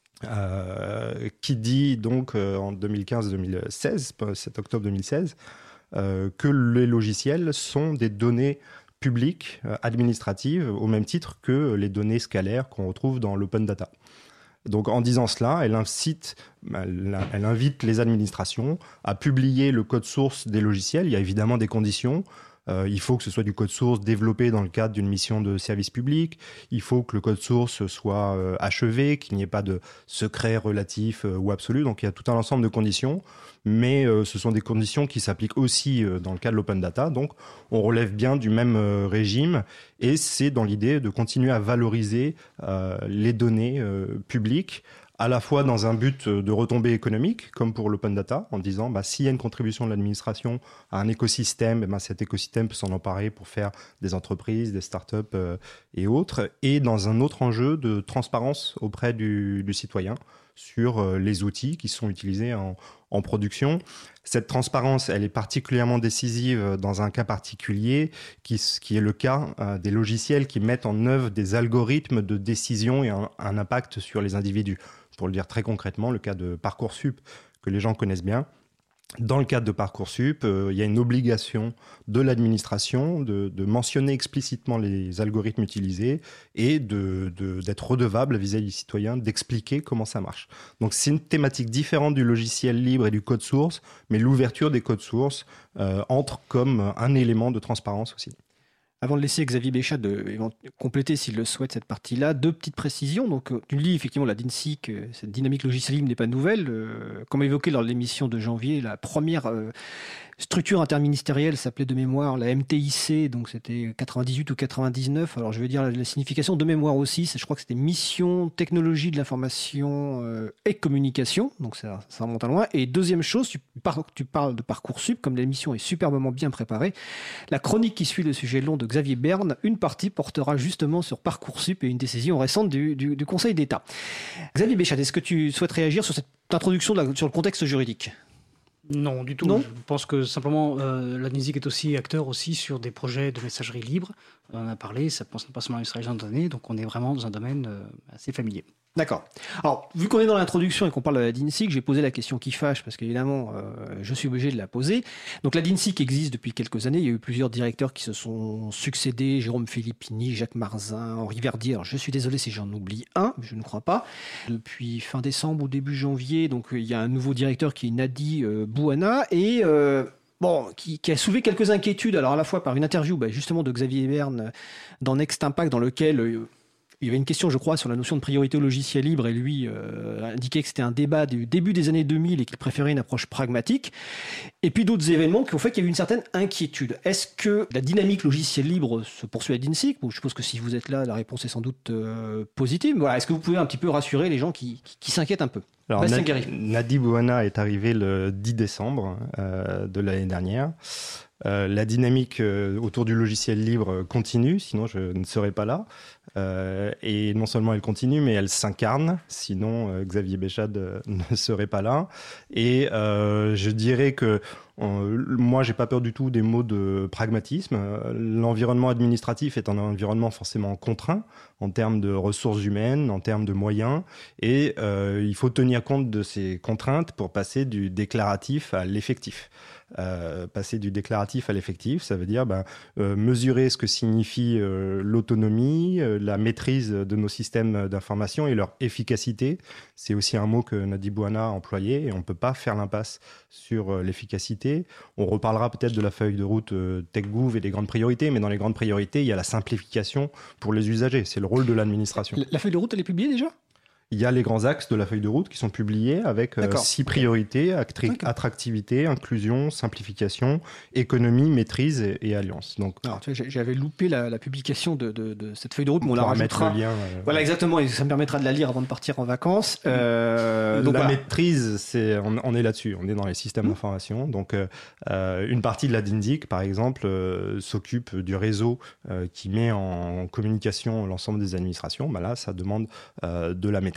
euh, qui dit donc euh, en deux mille quinze deux mille seize, sept octobre deux mille seize, euh, que les logiciels sont des données publiques, euh, administratives, au même titre que les données scalaires qu'on retrouve dans l'open data. Donc en disant cela, elle incite, elle, elle invite les administrations à publier le code source des logiciels. Il y a évidemment des conditions. Euh, il faut que ce soit du code source développé dans le cadre d'une mission de service public. Il faut que le code source soit euh, achevé, qu'il n'y ait pas de secret relatif euh, ou absolu. Donc il y a tout un ensemble de conditions, mais euh, ce sont des conditions qui s'appliquent aussi euh, dans le cas de l'open data. Donc on relève bien du même euh, régime, et c'est dans l'idée de continuer à valoriser euh, les données euh, publiques, à la fois dans un but de retombée économique, comme pour l'open data, en disant bah, s'il y a une contribution de l'administration à un écosystème, eh ben, cet écosystème peut s'en emparer pour faire des entreprises, des startups euh, et autres, et dans un autre enjeu de transparence auprès du, du citoyen sur euh, les outils qui sont utilisés en, en production. Cette transparence, elle est particulièrement décisive dans un cas particulier, qui, qui est le cas euh, des logiciels qui mettent en œuvre des algorithmes de décision et un, un impact sur les individus. Pour le dire très concrètement, le cas de Parcoursup, que les gens connaissent bien. Dans le cadre de Parcoursup, euh, il y a une obligation de l'administration de, de mentionner explicitement les algorithmes utilisés et de, de, d'être redevable vis-à-vis des citoyens, d'expliquer comment ça marche. Donc c'est une thématique différente du logiciel libre et du code source, mais l'ouverture des codes sources euh, entre comme un élément de transparence aussi. Avant de laisser Xavier Béchat de compléter, s'il le souhaite, cette partie-là, deux petites précisions. Donc, tu le dis, effectivement, la DINSIC, cette dynamique logicielle libre n'est pas nouvelle. Euh, comme évoqué lors de l'émission de janvier, la première euh, structure interministérielle s'appelait de mémoire la M T I C, donc c'était quatre-vingt-dix-huit ou quatre-vingt-dix-neuf. Alors, je vais dire la, la signification de mémoire aussi, je crois que c'était Mission Technologie de l'Information euh, et Communication, donc ça, ça remonte à loin. Et deuxième chose, tu, par, tu parles de Parcoursup, comme l'émission est superbement bien préparée. La chronique qui suit le sujet long de Xavier Berne, une partie portera justement sur Parcoursup et une décision récente du, du, du Conseil d'État. Xavier Béchat, est-ce que tu souhaites réagir sur cette introduction de la, sur le contexte juridique ? Non, du tout. Non. Je pense que simplement, euh, la DINSIC est aussi acteur aussi sur des projets de messagerie libre. On en a parlé, ça pense pas seulement à l'administration de données, donc on est vraiment dans un domaine euh, assez familier. D'accord. Alors, vu qu'on est dans l'introduction et qu'on parle de la DINSIC, j'ai posé la question qui fâche, parce qu'évidemment, euh, je suis obligé de la poser. Donc, la DINSIC existe depuis quelques années. Il y a eu plusieurs directeurs qui se sont succédés. Jérôme Filippini, Jacques Marzin, Henri Verdier. Alors, je suis désolé si j'en oublie un, mais je ne crois pas. Depuis fin décembre ou début janvier, donc, il y a un nouveau directeur qui est Nadi euh, Bouana. Et... Euh, Bon, qui, qui a soulevé quelques inquiétudes, alors à la fois par une interview bah, justement de Xavier Berne dans Next Impact, dans lequel euh, il y avait une question, je crois, sur la notion de priorité au logiciel libre, et lui euh, indiquait que c'était un débat du début des années deux mille et qu'il préférait une approche pragmatique. Et puis d'autres événements qui ont fait qu'il y a eu une certaine inquiétude. Est-ce que la dynamique logiciel libre se poursuit à DINSIC ? Bon, je suppose que si vous êtes là, la réponse est sans doute euh, positive. Voilà, est-ce que vous pouvez un petit peu rassurer les gens qui, qui, qui s'inquiètent un peu ? Alors, Nad- Nadi Bouana est arrivé le dix décembre euh, de l'année dernière. Euh, la dynamique euh, autour du logiciel libre continue, sinon je ne serais pas là. Euh, et non seulement elle continue, mais elle s'incarne, sinon euh, Xavier Béchat euh, ne serait pas là. Et euh, je dirais que euh, moi, j'ai pas peur du tout des mots de pragmatisme. Euh, l'environnement administratif est un environnement forcément contraint en termes de ressources humaines, en termes de moyens, et euh, il faut tenir compte de ces contraintes pour passer du déclaratif à l'effectif. Euh, passer du déclaratif à l'effectif, ça veut dire ben, euh, mesurer ce que signifie euh, l'autonomie, euh, la maîtrise de nos systèmes d'information et leur efficacité. C'est aussi un mot que Nadi Bouana a employé, et on ne peut pas faire l'impasse sur euh, l'efficacité. On reparlera peut-être de la feuille de route euh, TechGouv et des grandes priorités, mais dans les grandes priorités, il y a la simplification pour les usagers. C'est le rôle de l'administration. La, la feuille de route, elle est publiée déjà ? Il y a les grands axes de la feuille de route qui sont publiés avec euh, six priorités, attri- attractivité, inclusion, simplification, économie, maîtrise et, et alliance. Donc, alors, tu vois, j'avais loupé la, la publication de, de, de cette feuille de route, mais on, on la rajoutera. Mettre le lien, euh, voilà, exactement, et ça me permettra de la lire avant de partir en vacances. Euh, donc la voilà. maîtrise, c'est, on, on est là-dessus, on est dans les systèmes mmh. d'information. Donc, euh, une partie de la DINSIC, par exemple, euh, s'occupe du réseau euh, qui met en communication l'ensemble des administrations. Ben là, ça demande euh, de la maîtrise.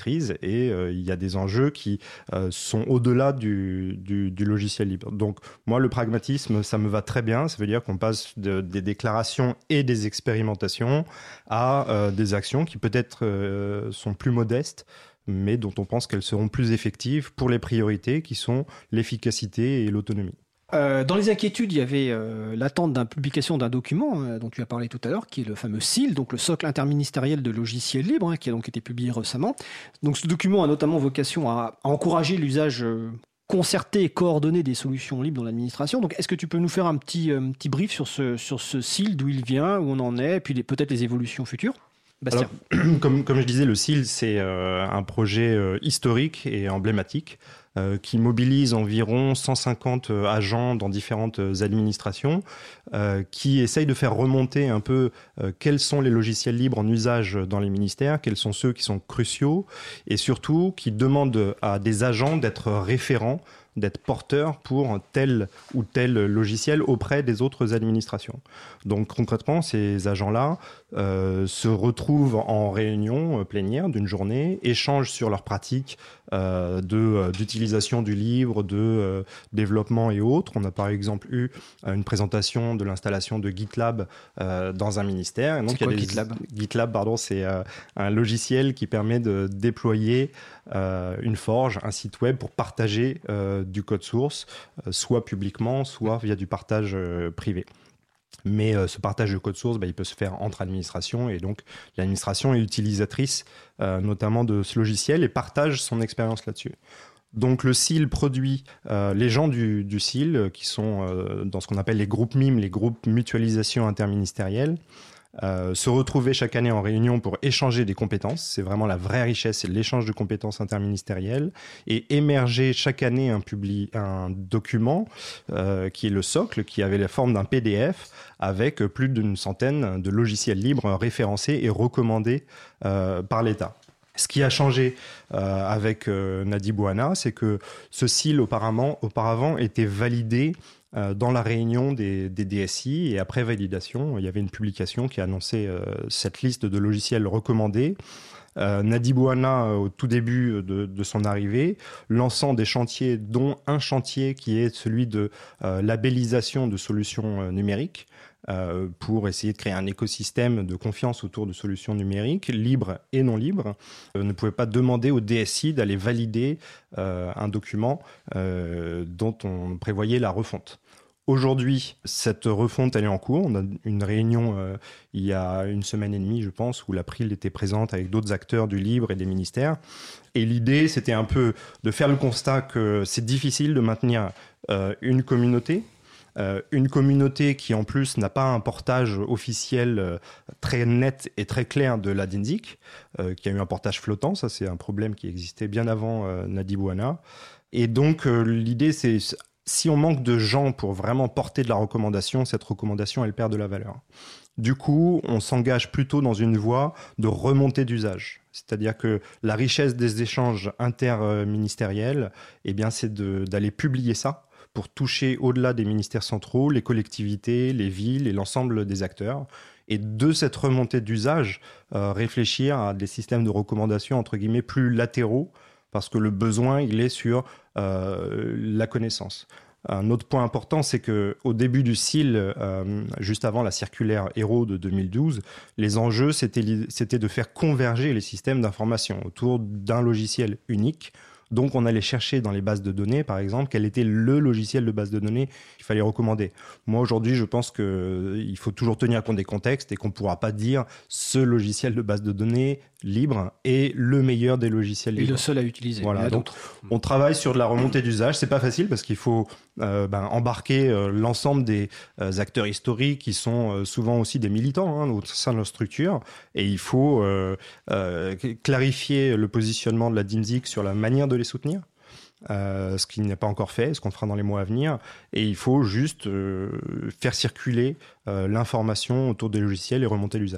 maîtrise et euh, il y a des enjeux qui euh, sont au-delà du, du, du logiciel libre. Donc moi, le pragmatisme, ça me va très bien. Ça veut dire qu'on passe de, des déclarations et des expérimentations à euh, des actions qui peut-être euh, sont plus modestes, mais dont on pense qu'elles seront plus effectives pour les priorités qui sont l'efficacité et l'autonomie. Euh, dans les inquiétudes, il y avait euh, l'attente d'une publication d'un document euh, dont tu as parlé tout à l'heure, qui est le fameux S I L, donc le socle interministériel de logiciels libres, hein, qui a donc été publié récemment. Donc ce document a notamment vocation à, à encourager l'usage euh, concerté et coordonné des solutions libres dans l'administration. Donc est-ce que tu peux nous faire un petit, euh, petit brief sur ce, sur ce S I L, d'où il vient, où on en est, et puis les, peut-être les évolutions futures ? Bastien. Alors, comme, comme je disais, le S I L, c'est euh, un projet euh, historique et emblématique euh, qui mobilise environ cent cinquante euh, agents dans différentes euh, administrations, euh, qui essayent de faire remonter un peu euh, quels sont les logiciels libres en usage dans les ministères, quels sont ceux qui sont cruciaux, et surtout qui demandent à des agents d'être référents, d'être porteur pour tel ou tel logiciel auprès des autres administrations. Donc concrètement, ces agents-là euh, se retrouvent en réunion euh, plénière d'une journée, échangent sur leurs pratiques euh, de, euh, d'utilisation du livre, de euh, développement et autres. On a par exemple eu euh, une présentation de l'installation de GitLab euh, dans un ministère. Et donc, c'est quoi il y a des... GitLab ? GitLab, pardon, c'est euh, un logiciel qui permet de déployer euh, une forge, un site web pour partager euh, du code source, euh, soit publiquement, soit via du partage euh, privé. Mais euh, ce partage de code source, bah, il peut se faire entre administrations et donc l'administration est utilisatrice euh, notamment de ce logiciel et partage son expérience là-dessus. Donc le S I L produit euh, les gens du, du S I L qui sont euh, dans ce qu'on appelle les groupes M I M, les groupes mutualisation interministérielle. Euh, se retrouver chaque année en réunion pour échanger des compétences, c'est vraiment la vraie richesse, c'est l'échange de compétences interministérielles, et émerger chaque année un, publi- un document euh, qui est le socle, qui avait la forme d'un P D F avec plus d'une centaine de logiciels libres référencés et recommandés euh, par l'État. Ce qui a changé euh, avec euh, Nadi Bouana, c'est que ce S I L auparavant, auparavant était validé euh, dans la réunion des, des D S I et après validation, il y avait une publication qui annonçait euh, cette liste de logiciels recommandés. Euh, Nadi Bouana, au tout début de, de son arrivée, lançant des chantiers, dont un chantier qui est celui de euh, labellisation de solutions euh, numériques, Euh, pour essayer de créer un écosystème de confiance autour de solutions numériques, libres et non libres, euh, ne pouvait pas demander au D S I d'aller valider euh, un document euh, dont on prévoyait la refonte. Aujourd'hui, cette refonte, elle est en cours. On a une réunion euh, il y a une semaine et demie, je pense, où l'April était présente avec d'autres acteurs du libre et des ministères. Et l'idée, c'était un peu de faire le constat que c'est difficile de maintenir euh, une communauté, Euh, une communauté qui en plus n'a pas un portage officiel euh, très net et très clair de la D I N S I C, euh, qui a eu un portage flottant, ça c'est un problème qui existait bien avant euh, Nadi Bouana. Et donc euh, l'idée c'est, si on manque de gens pour vraiment porter de la recommandation, cette recommandation elle perd de la valeur. Du coup, on s'engage plutôt dans une voie de remontée d'usage. C'est-à-dire que la richesse des échanges interministériels, eh bien, c'est de, d'aller publier ça, pour toucher au-delà des ministères centraux, les collectivités, les villes et l'ensemble des acteurs. Et de cette remontée d'usage, euh, réfléchir à des systèmes de recommandation, entre guillemets, plus latéraux, parce que le besoin, il est sur euh, la connaissance. Un autre point important, c'est qu'au début du S I L, euh, juste avant la circulaire Hérault de deux mille douze, les enjeux, c'était, c'était de faire converger les systèmes d'information autour d'un logiciel unique. Donc, on allait chercher dans les bases de données, par exemple, quel était le logiciel de base de données qu'il fallait recommander. Moi, aujourd'hui, je pense qu'il faut toujours tenir compte des contextes et qu'on ne pourra pas dire ce logiciel de base de données libre est le meilleur des logiciels libres. Et le seul à utiliser. Voilà, donc on travaille sur de la remontée d'usage. C'est pas facile parce qu'il faut euh, ben, embarquer euh, l'ensemble des euh, acteurs historiques qui sont euh, souvent aussi des militants hein, au sein de nos structures. Et il faut euh, euh, clarifier le positionnement de la D I N S I C sur la manière de les soutenir. Euh, ce qui n'est pas encore fait, ce qu'on fera dans les mois à venir. Et il faut juste euh, faire circuler euh, l'information autour des logiciels et remonter l'usage.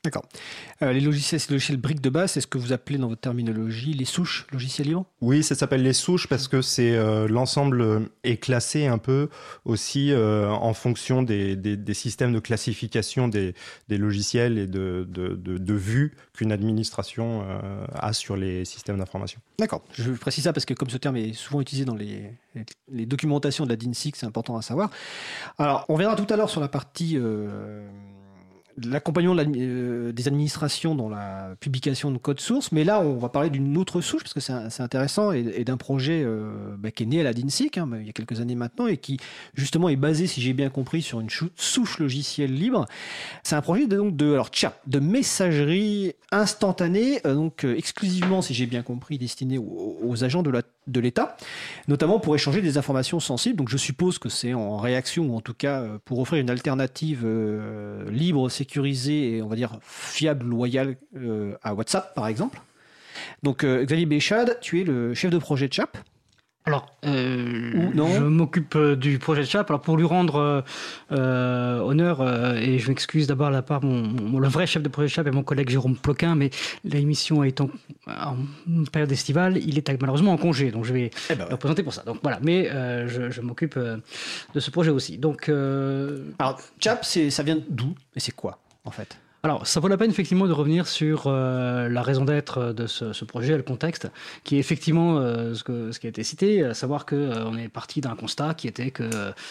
D'accord. Euh, les logiciels, ces logiciels briques de base, c'est ce que vous appelez dans votre terminologie les souches logiciels libres ? Oui, ça s'appelle les souches parce que c'est euh, l'ensemble est classé un peu aussi euh, en fonction des, des, des systèmes de classification des, des logiciels et de, de, de, de vue qu'une administration euh, a sur les systèmes d'information. D'accord. Je précise ça parce que comme ce terme est souvent utilisé dans les, les documentations de la DINSIC, c'est important à savoir. Alors, on verra tout à l'heure sur la partie... Euh, l'accompagnement de euh, des administrations dans la publication de code source, mais là on va parler d'une autre souche parce que c'est, c'est intéressant et, et d'un projet euh, bah, qui est né à la DINSIC hein, il y a quelques années maintenant et qui justement est basé, si j'ai bien compris, sur une chou- souche logicielle libre. C'est un projet de, donc de alors chat, de messagerie instantanée, euh, donc euh, exclusivement, si j'ai bien compris, destiné aux, aux agents de la de l'État, notamment pour échanger des informations sensibles. Donc je suppose que c'est en réaction, ou en tout cas pour offrir une alternative euh, libre, sécurisée et on va dire fiable, loyale euh, à WhatsApp par exemple. Donc euh, Xavier Béchade, tu es le chef de projet de C H A P. Alors, euh, Ou non je m'occupe du projet de C H A P. Alors, pour lui rendre euh, honneur, euh, et je m'excuse d'abord à la part, mon, mon, le vrai chef de projet de C H A P est mon collègue Jérôme Ploquin, mais l'émission étant en période estivale, il est malheureusement en congé, donc je vais eh ben ouais. le présenter pour ça. Donc voilà, mais euh, je, je m'occupe euh, de ce projet aussi. Donc, euh... alors, C H A P, c'est, ça vient d'où et c'est quoi en fait ? Alors, ça vaut la peine effectivement de revenir sur euh, la raison d'être de ce, ce projet, le contexte, qui est effectivement euh, ce, que, ce qui a été cité, à savoir qu'on euh, est parti d'un constat qui était que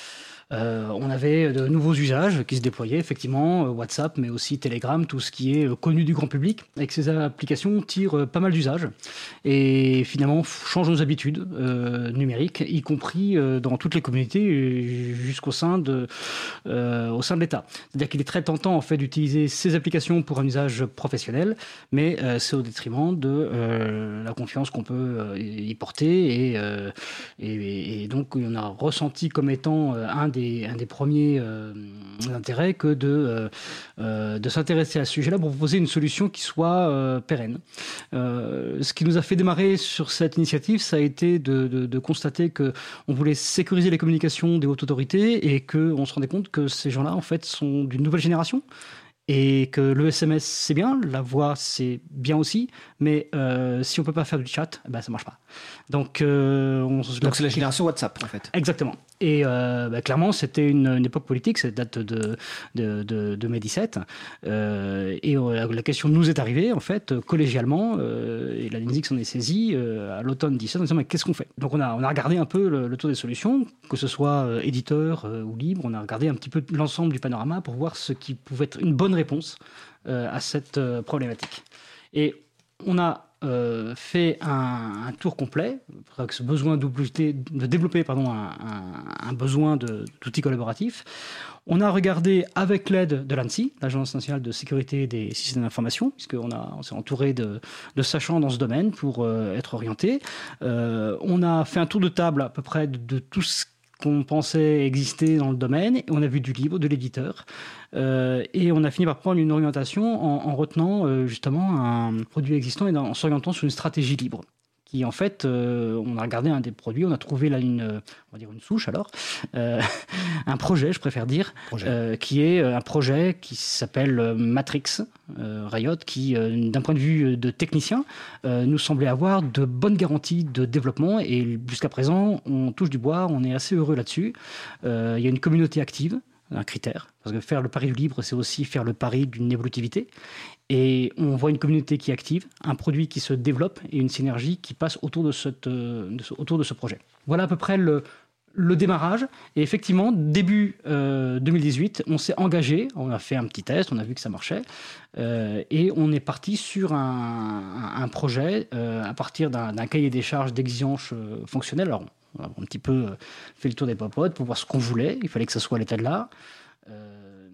euh, on avait de nouveaux usages qui se déployaient, effectivement, WhatsApp, mais aussi Telegram, tout ce qui est connu du grand public, et que ces applications tirent pas mal d'usages, et finalement changent nos habitudes euh, numériques, y compris euh, dans toutes les communautés, jusqu'au sein de, euh, au sein de l'État. C'est-à-dire qu'il est très tentant en fait d'utiliser ces applications pour un usage professionnel, mais euh, c'est au détriment de euh, la confiance qu'on peut euh, y porter, et, euh, et, et donc on a ressenti comme étant euh, un Des, un des premiers euh, intérêts que de, euh, euh, de s'intéresser à ce sujet-là pour proposer une solution qui soit euh, pérenne. Euh, ce qui nous a fait démarrer sur cette initiative, ça a été de, de, de constater qu'on voulait sécuriser les communications des hautes autorités et qu'on se rendait compte que ces gens-là, en fait, sont d'une nouvelle génération. Et que le S M S, c'est bien, la voix, c'est bien aussi, mais euh, si on ne peut pas faire du chat, ben, ça ne marche pas. Donc, euh, on... Donc c'est la génération WhatsApp, en fait. Exactement. Et euh, bah, clairement, c'était une, une époque politique, ça date de, de, de, de mai dix-sept. Euh, et euh, la question nous est arrivée, en fait, collégialement, euh, et la DINSIC s'en est saisie euh, à l'automne dix-sept, en disant, mais qu'est-ce qu'on fait ? Donc on a, on a regardé un peu le, le tour des solutions, que ce soit euh, éditeur euh, ou libre, on a regardé un petit peu l'ensemble du panorama pour voir ce qui pouvait être une bonne réponse euh, à cette euh, problématique. Et on a Euh, fait un, un tour complet, avec ce besoin de développer pardon, un, un, un besoin de, d'outils collaboratifs. On a regardé avec l'aide de l'ANSSI, l'Agence nationale de sécurité des systèmes d'information, puisqu'on a, on s'est entouré de, de sachants dans ce domaine pour euh, être orienté. Euh, on a fait un tour de table à peu près de, de tout ce qu'on pensait exister dans le domaine, et on a vu du libre, de l'éditeur, euh, et on a fini par prendre une orientation en, en retenant euh, justement un produit existant et en s'orientant sur une stratégie libre. Qui en fait, euh, on a regardé un des produits, on a trouvé là une, on va dire une souche alors, euh, un projet, je préfère dire, projet. Euh, qui est un projet qui s'appelle Matrix euh, Riot, qui, euh, d'un point de vue de technicien, euh, nous semblait avoir de bonnes garanties de développement, et jusqu'à présent, on touche du bois, on est assez heureux là-dessus. Euh, il y a une communauté active, un critère, parce que faire le pari du libre, c'est aussi faire le pari d'une évolutivité. Et on voit une communauté qui est active, un produit qui se développe et une synergie qui passe autour de, cette, de ce, autour de ce projet. Voilà à peu près le, le démarrage. Et effectivement, début euh, deux mille dix-huit, on s'est engagé, on a fait un petit test, on a vu que ça marchait, euh, et on est parti sur un, un projet euh, à partir d'un, d'un cahier des charges d'exigences euh, fonctionnelles. Alors, on a un petit peu fait le tour des popotes pour voir ce qu'on voulait, il fallait que ça soit à l'état de l'art. Euh,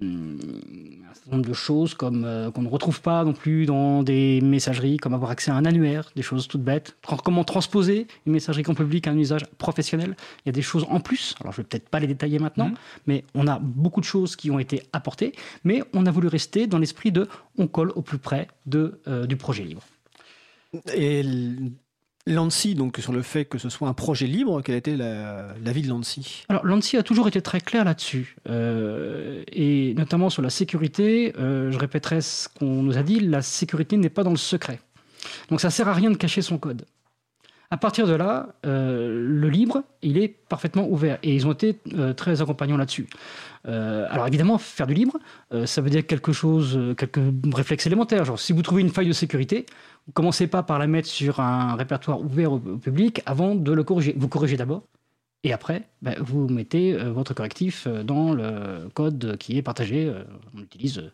un certain nombre de choses comme euh, qu'on ne retrouve pas non plus dans des messageries, comme avoir accès à un annuaire, des choses toutes bêtes. Comment transposer une messagerie grand public à un usage professionnel. Il y a des choses en plus, alors je ne vais peut-être pas les détailler maintenant, mmh. mais on a beaucoup de choses qui ont été apportées, mais on a voulu rester dans l'esprit de on colle au plus près de, euh, du projet libre. Et L'A N S I, donc sur le fait que ce soit un projet libre, quelle était la, l'avis de l'A N S I ? Alors, l'A N S I a toujours été très clair là-dessus, euh, et notamment sur la sécurité. Euh, je répéterai ce qu'on nous a dit, la sécurité n'est pas dans le secret. Donc, ça ne sert à rien de cacher son code. À partir de là, euh, le libre, il est parfaitement ouvert, et ils ont été euh, très accompagnants là-dessus. Euh, alors évidemment, faire du libre, euh, ça veut dire quelque chose, quelques réflexes élémentaires. Genre, si vous trouvez une faille de sécurité, vous commencez pas par la mettre sur un répertoire ouvert au, au public avant de le corriger. Vous corrigez d'abord, et après, ben, vous mettez euh, votre correctif dans le code qui est partagé. Euh, on utilise euh,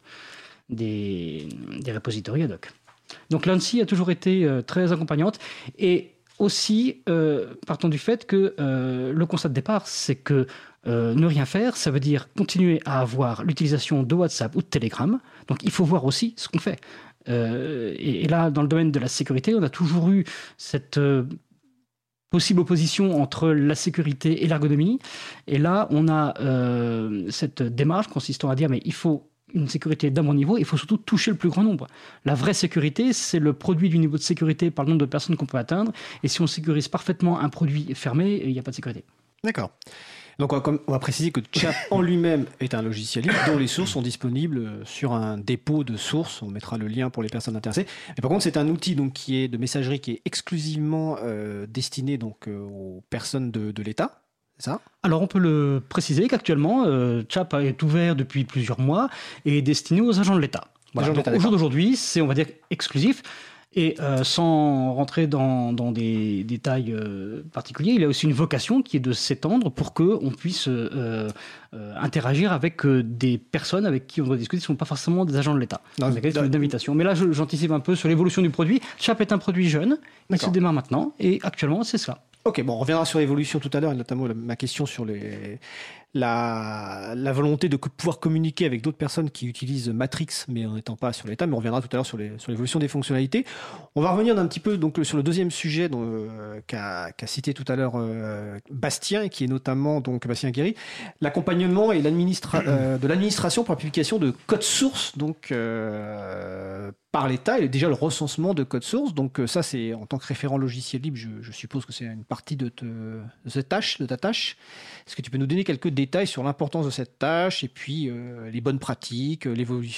des, des repositories ad hoc. Donc l'A N S I a toujours été euh, très accompagnante, et aussi, euh, partant du fait que euh, le constat de départ, c'est que euh, ne rien faire, ça veut dire continuer à avoir l'utilisation de WhatsApp ou de Telegram. Donc il faut voir aussi ce qu'on fait. Euh, et, et là, dans le domaine de la sécurité, on a toujours eu cette euh, possible opposition entre la sécurité et l'ergonomie. Et là, on a euh, cette démarche consistant à dire, mais il faut une sécurité d'un bon niveau, il faut surtout toucher le plus grand nombre. La vraie sécurité, c'est le produit du niveau de sécurité par le nombre de personnes qu'on peut atteindre. Et si on sécurise parfaitement un produit fermé, il n'y a pas de sécurité. D'accord. Donc on va, on va préciser que Chap en lui-même est un logiciel libre dont les sources sont disponibles sur un dépôt de sources. On mettra le lien pour les personnes intéressées. Mais par contre, c'est un outil donc, qui est de messagerie qui est exclusivement euh, destiné donc, euh, aux personnes de, de l'État. C'est ça ? Alors on peut le préciser qu'actuellement, euh, Chap est ouvert depuis plusieurs mois et est destiné aux agents de l'État. Voilà. Donc, au jour d'aujourd'hui, c'est, on va dire, exclusif. Et euh, sans rentrer dans, dans des détails euh, particuliers, il a aussi une vocation qui est de s'étendre pour qu'on puisse euh, euh, interagir avec euh, des personnes avec qui on doit discuter qui ne sont pas forcément des agents de l'État. Non, c'est une invitation. Mais là, je, j'anticipe un peu sur l'évolution du produit. Chap est un produit jeune, il se démarre maintenant, et actuellement, c'est cela. Ok, bon, on reviendra sur l'évolution tout à l'heure, et notamment la, ma question sur les, la, la volonté de pouvoir communiquer avec d'autres personnes qui utilisent Matrix, mais en n'étant pas sur l'État, mais on reviendra tout à l'heure sur, les, sur l'évolution des fonctionnalités. On va revenir d'un petit peu donc, sur le deuxième sujet dont, euh, qu'a, qu'a cité tout à l'heure euh, Bastien, qui est notamment donc, Bastien Guéry, l'accompagnement et l'administra- euh, de l'administration pour la publication de code source, donc euh, par l'État, et déjà le recensement de code source. Donc ça, c'est en tant que référent logiciel libre, je, je suppose que c'est une partie de, te, de cette tâche, de ta tâche. Est-ce que tu peux nous donner quelques détails sur l'importance de cette tâche et puis euh, les bonnes pratiques, l'évolution ?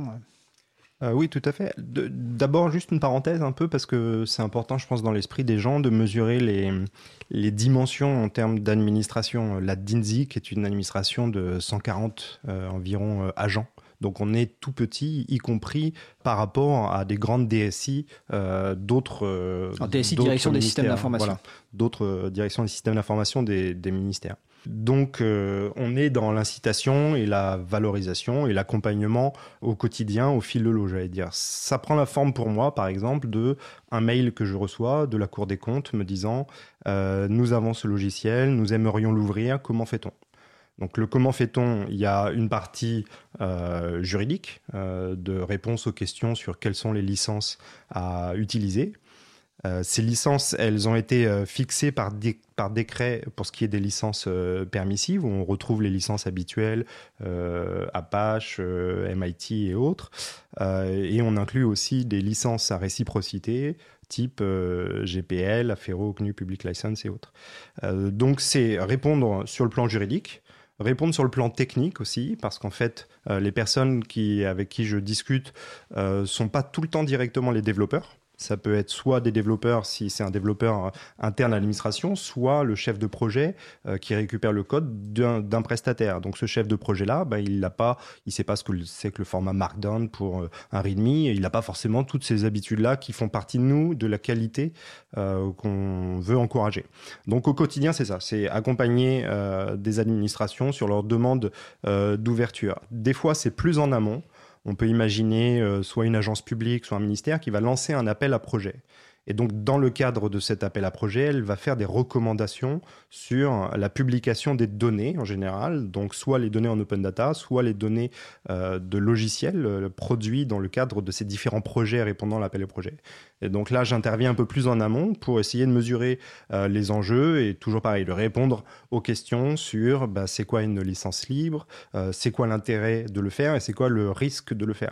Euh, oui, tout à fait. De, d'abord, juste une parenthèse un peu, parce que c'est important, je pense, dans l'esprit des gens, de mesurer les, les dimensions en termes d'administration. La D I N S I C est une administration de cent quarante euh, environ euh, agents. Donc on est tout petit, y compris par rapport à des grandes D S I euh, d'autres... Euh, D S I, d'autres direction des systèmes d'information. Voilà, d'autres euh, directions des systèmes d'information des, des ministères. Donc euh, on est dans l'incitation et la valorisation et l'accompagnement au quotidien, au fil de l'eau, j'allais dire. Ça prend la forme pour moi, par exemple, de un mail que je reçois de la Cour des comptes me disant euh, « Nous avons ce logiciel, nous aimerions l'ouvrir, comment fait-on » Donc le comment fait-on, il y a une partie euh, juridique euh, de réponse aux questions sur quelles sont les licences à utiliser. Euh, ces licences, elles ont été euh, fixées par, dé- par décret pour ce qui est des licences euh, permissives, où on retrouve les licences habituelles, euh, Apache, euh, M I T et autres. Euh, et on inclut aussi des licences à réciprocité, type euh, G P L, Affero, C N U, Public License et autres. Euh, donc c'est répondre sur le plan juridique, répondre sur le plan technique aussi, parce qu'en fait, euh, les personnes qui, avec qui je discute ne euh, sont pas tout le temps directement les développeurs. Ça peut être soit des développeurs, si c'est un développeur interne à l'administration, soit le chef de projet euh, qui récupère le code d'un, d'un prestataire. Donc ce chef de projet-là, bah, il n'a pas, il sait pas ce que c'est que le format Markdown pour euh, un README, et il n'a pas forcément toutes ces habitudes-là qui font partie de nous, de la qualité euh, qu'on veut encourager. Donc au quotidien, c'est ça, c'est accompagner euh, des administrations sur leurs demandes euh, d'ouverture. Des fois, c'est plus en amont. On peut imaginer euh, soit une agence publique, soit un ministère qui va lancer un appel à projet. Et donc, dans le cadre de cet appel à projet, elle va faire des recommandations sur la publication des données en général, donc soit les données en open data, soit les données euh, de logiciels euh, produits dans le cadre de ces différents projets répondant à l'appel à projet. Et donc là, j'interviens un peu plus en amont pour essayer de mesurer euh, les enjeux et toujours pareil, de répondre aux questions sur bah, c'est quoi une licence libre, euh, c'est quoi l'intérêt de le faire et c'est quoi le risque de le faire.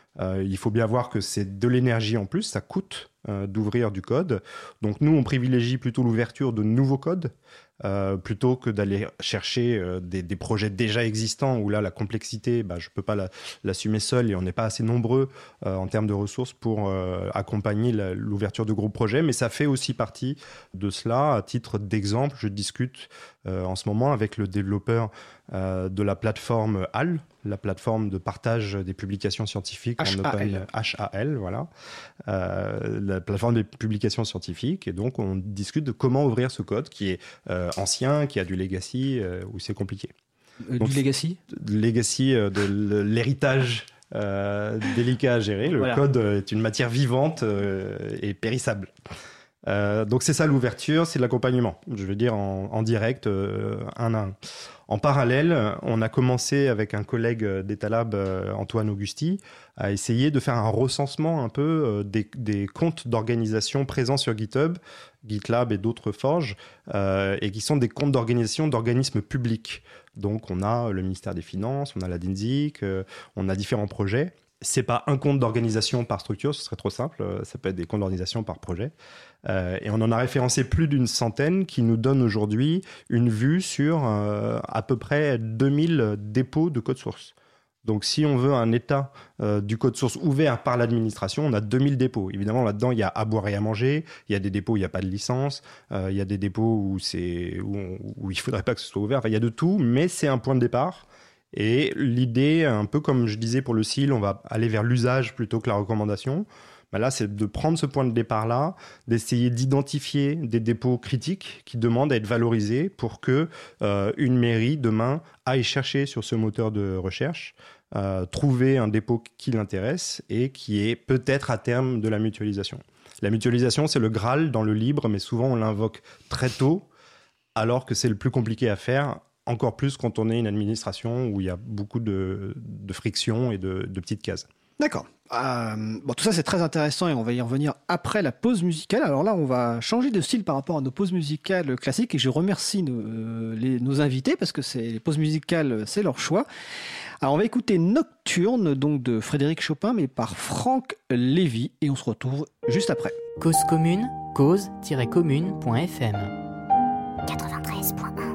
Euh, il faut bien voir que c'est de l'énergie en plus, ça coûte euh, d'ouvrir du code. Donc nous, on privilégie plutôt l'ouverture de nouveaux codes euh, plutôt que d'aller chercher euh, des, des projets déjà existants où là, la complexité, bah, je ne peux pas la, l'assumer seul et on n'est pas assez nombreux euh, en termes de ressources pour euh, accompagner la, l'ouverture de gros projets. Mais ça fait aussi partie de cela. À titre d'exemple, je discute euh, en ce moment avec le développeur euh, de la plateforme H A L, la plateforme de partage des publications scientifiques H A L. en open H A L, voilà, euh, la plateforme des publications scientifiques. Et donc, on discute de comment ouvrir ce code qui est euh, ancien, qui a du legacy, euh, où c'est compliqué. Euh, donc, du legacy Legacy, euh, de l'héritage euh, délicat à gérer. Le voilà. code est une matière vivante euh, et périssable. Euh, donc c'est ça l'ouverture, c'est l'accompagnement, je veux dire en, en direct, euh, un à un. En parallèle, on a commencé avec un collègue d'Etalab, euh, Antoine Augusti, à essayer de faire un recensement un peu euh, des, des comptes d'organisation présents sur GitHub, GitLab et d'autres forges, euh, et qui sont des comptes d'organisation d'organismes publics. Donc on a le ministère des Finances, on a la D I N S I C, euh, on a différents projets. C'est pas un compte d'organisation par structure, ce serait trop simple, ça peut être des comptes d'organisation par projet. Euh, et on en a référencé plus d'une centaine qui nous donnent aujourd'hui une vue sur euh, à peu près deux mille dépôts de code source. Donc si on veut un état euh, du code source ouvert par l'administration, on a deux mille dépôts. Évidemment, là-dedans, il y a à boire et à manger, il y a des dépôts où il n'y a pas de licence, euh, il y a des dépôts où, c'est, où, on, où il ne faudrait pas que ce soit ouvert, enfin, il y a de tout, mais c'est un point de départ. Et l'idée, un peu comme je disais pour le S I L, on va aller vers l'usage plutôt que la recommandation. Ben là, c'est de prendre ce point de départ-là, d'essayer d'identifier des dépôts critiques qui demandent à être valorisés pour que euh, une mairie, demain, aille chercher sur ce moteur de recherche, euh, trouver un dépôt qui l'intéresse et qui est peut-être à terme de la mutualisation. La mutualisation, c'est le Graal dans le libre, mais souvent on l'invoque très tôt, alors que c'est le plus compliqué à faire. Encore plus quand on est une administration où il y a beaucoup de, de frictions et de, de petites cases. D'accord. Euh, bon, tout ça, c'est très intéressant et on va y revenir après la pause musicale. Alors là, on va changer de style par rapport à nos pauses musicales classiques et je remercie nos, euh, les, nos invités parce que c'est, les pauses musicales, c'est leur choix. Alors, on va écouter Nocturne, donc de Frédéric Chopin, mais par Franck Lévy et on se retrouve juste après. Cause commune, cause tiret commune point f m quatre-vingt-treize point un.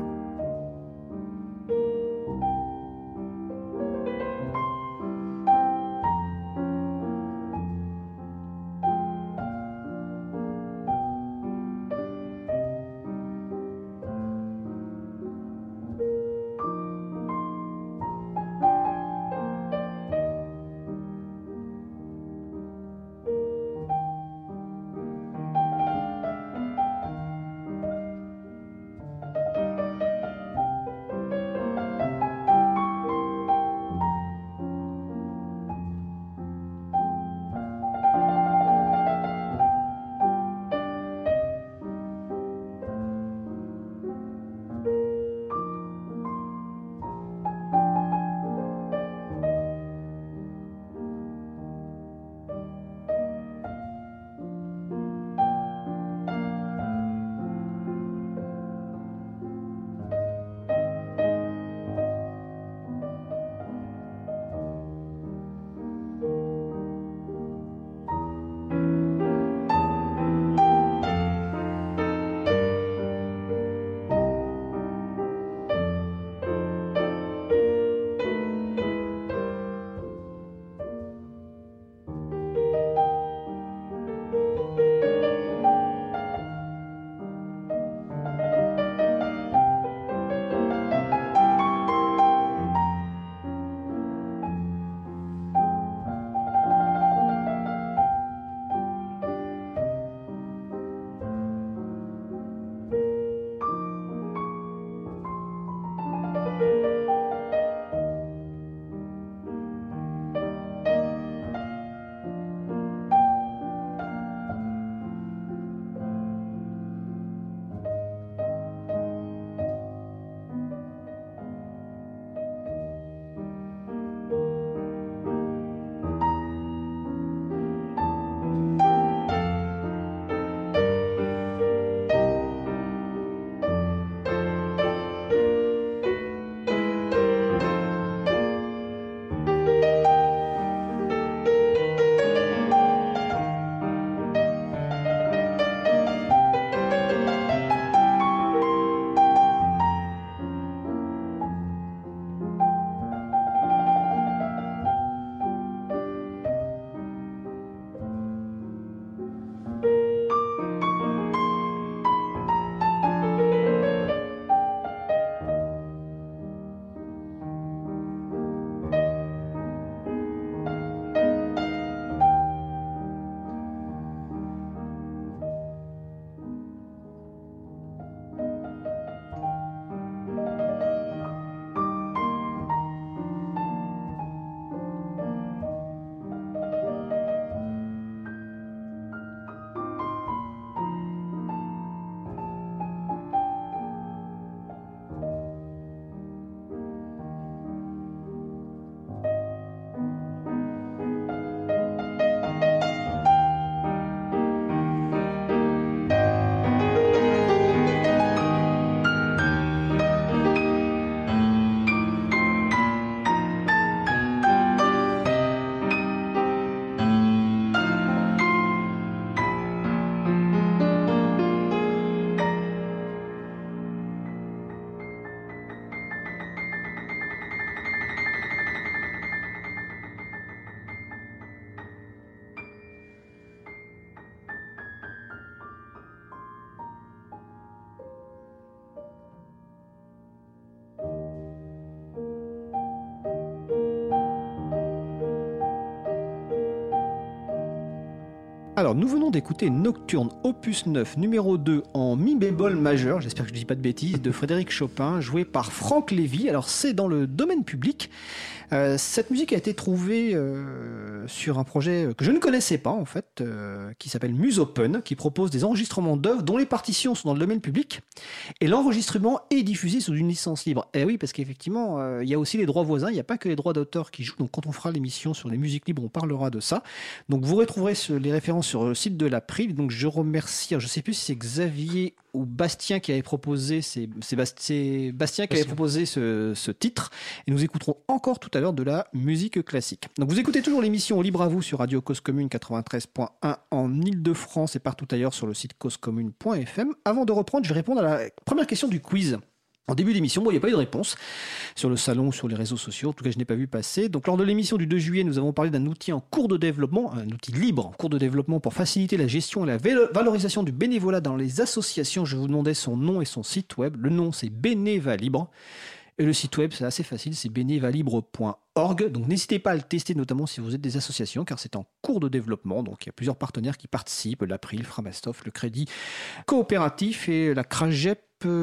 Alors, nous venons d'écouter Nocturne opus neuf numéro deux en mi bémol majeur, j'espère que je ne dis pas de bêtises, de Frédéric Chopin, joué par Franck Lévy. Alors, c'est dans le domaine public. Euh, cette musique a été trouvée euh, sur un projet que je ne connaissais pas, en fait, euh, qui s'appelle Musopen, qui propose des enregistrements d'œuvres dont les partitions sont dans le domaine public, et l'enregistrement est diffusé sous une licence libre. Et oui, parce qu'effectivement, euh, il y a aussi les droits voisins, il n'y a pas que les droits d'auteur qui jouent, donc quand on fera l'émission sur les musiques libres, on parlera de ça. Donc vous retrouverez ce, les références sur le site de l'April. Donc je remercie, je ne sais plus si c'est Xavier ou Bastien qui avait proposé, c'est, c'est, Bast- c'est Bastien qui avait proposé ce, ce titre, et nous écouterons encore tout à l'heure de la musique classique. Donc vous écoutez toujours l'émission Libre à vous sur Radio Cause Commune quatre-vingt-treize point un en Ile-de-France et partout ailleurs sur le site cause commune point f m. Avant de reprendre, je vais répondre à la première question du quiz. En début d'émission, bon, il n'y a pas eu de réponse sur le salon, sur les réseaux sociaux. En tout cas, je n'ai pas vu passer. Donc, lors de l'émission du deux juillet, nous avons parlé d'un outil en cours de développement, un outil libre en cours de développement pour faciliter la gestion et la valorisation du bénévolat dans les associations. Je vous demandais son nom et son site web. Le nom, c'est Bénévalibre. Et le site web, c'est assez facile, c'est bénévalibre point org. Donc, n'hésitez pas à le tester, notamment si vous êtes des associations, car c'est en cours de développement. Donc, il y a plusieurs partenaires qui participent, l'April, Framastoff, le Crédit Coopératif et la CRAGEP.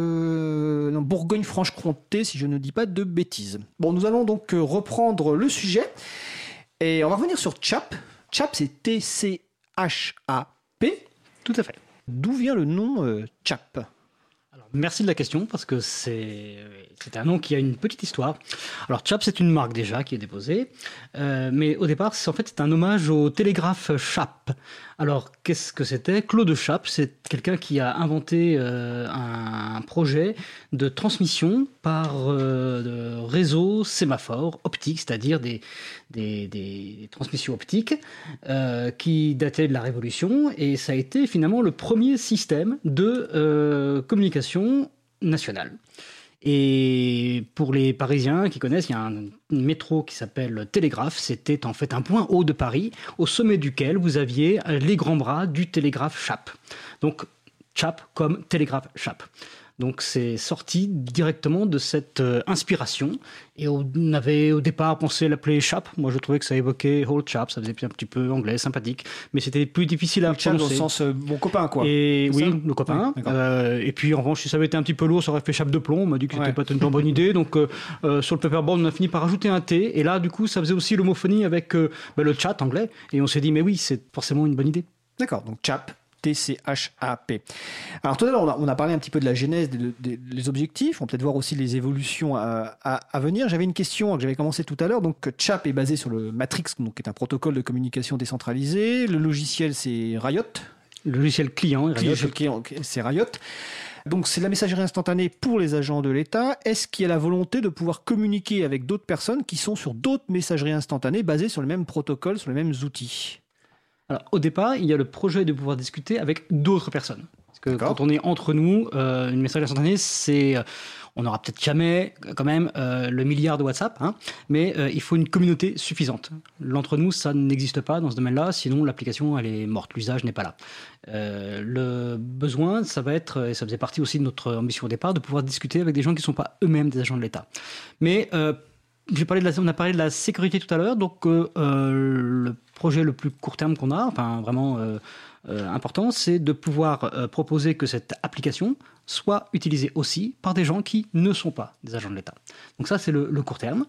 Euh, Bourgogne-Franche-Comté, si je ne dis pas de bêtises. Bon, nous allons donc euh, reprendre le sujet et on va revenir sur Chap. Chap, c'est T C H A P. Tout à fait. D'où vient le nom euh, Chap ? Alors, merci de la question, parce que c'est, c'est un nom qui a une petite histoire. Alors, Chap, c'est une marque déjà qui est déposée, euh, mais au départ, c'est, en fait, c'est un hommage au télégraphe Chap. Alors, qu'est-ce que c'était ? Claude Chap, c'est quelqu'un qui a inventé euh, un projet de transmission par euh, de réseau sémaphore optique, c'est-à-dire des, des, des, des transmissions optiques euh, qui dataient de la Révolution, et ça a été finalement le premier système de euh, communication nationale. Et pour les Parisiens qui connaissent, il y a un métro qui s'appelle Télégraphe. C'était en fait un point haut de Paris, au sommet duquel vous aviez les grands bras du télégraphe Chap. Donc Chap comme télégraphe Chap. Donc c'est sorti directement de cette euh, inspiration. Et on avait au départ pensé l'appeler Chap. Moi je trouvais que ça évoquait Old Chap, ça faisait un petit peu anglais, sympathique. Mais c'était plus difficile à Chap prononcer. dans le sens euh, bon copain quoi. Et c'est oui, ça le copain. Oui, euh, et puis en revanche, si ça avait été un petit peu lourd, ça aurait fait Chape de plomb. On m'a dit que c'était ouais. pas une bonne idée. Donc euh, euh, sur le paperboard, on a fini par rajouter un T. Et là du coup, ça faisait aussi l'homophonie avec euh, bah, le chat anglais. Et on s'est dit, mais oui, c'est forcément une bonne idée. D'accord, donc Chap. T C H A P. Alors tout à l'heure, on a, on a parlé un petit peu de la genèse, des, des, des objectifs. On va peut-être voir aussi les évolutions à, à, à venir. J'avais une question que j'avais commencé tout à l'heure. Donc Chap est basé sur le Matrix, donc, qui est un protocole de communication décentralisé. Le logiciel, c'est Riot. Le logiciel client, est Riot. client c'est Riot. Donc c'est la messagerie instantanée pour les agents de l'État. Est-ce qu'il y a la volonté de pouvoir communiquer avec d'autres personnes qui sont sur d'autres messageries instantanées basées sur le même protocole, sur les mêmes outils ? Alors, au départ, il y a le projet de pouvoir discuter avec d'autres personnes. Parce que D'accord. quand on est entre nous, euh, une messagerie instantanée, c'est, euh, on n'aura peut-être jamais quand même euh, le milliard de WhatsApp, hein, mais euh, il faut une communauté suffisante. L'entre-nous, ça n'existe pas dans ce domaine-là, sinon l'application, elle est morte, l'usage n'est pas là. Euh, le besoin, ça va être, et ça faisait partie aussi de notre ambition au départ, de pouvoir discuter avec des gens qui ne sont pas eux-mêmes des agents de l'État. Mais euh, j'ai parlé de la, on a parlé de la sécurité tout à l'heure, donc euh, le projet le plus court terme qu'on a, enfin vraiment euh, euh, important, c'est de pouvoir euh, proposer que cette application soit utilisée aussi par des gens qui ne sont pas des agents de l'État. Donc ça, c'est le, le court terme.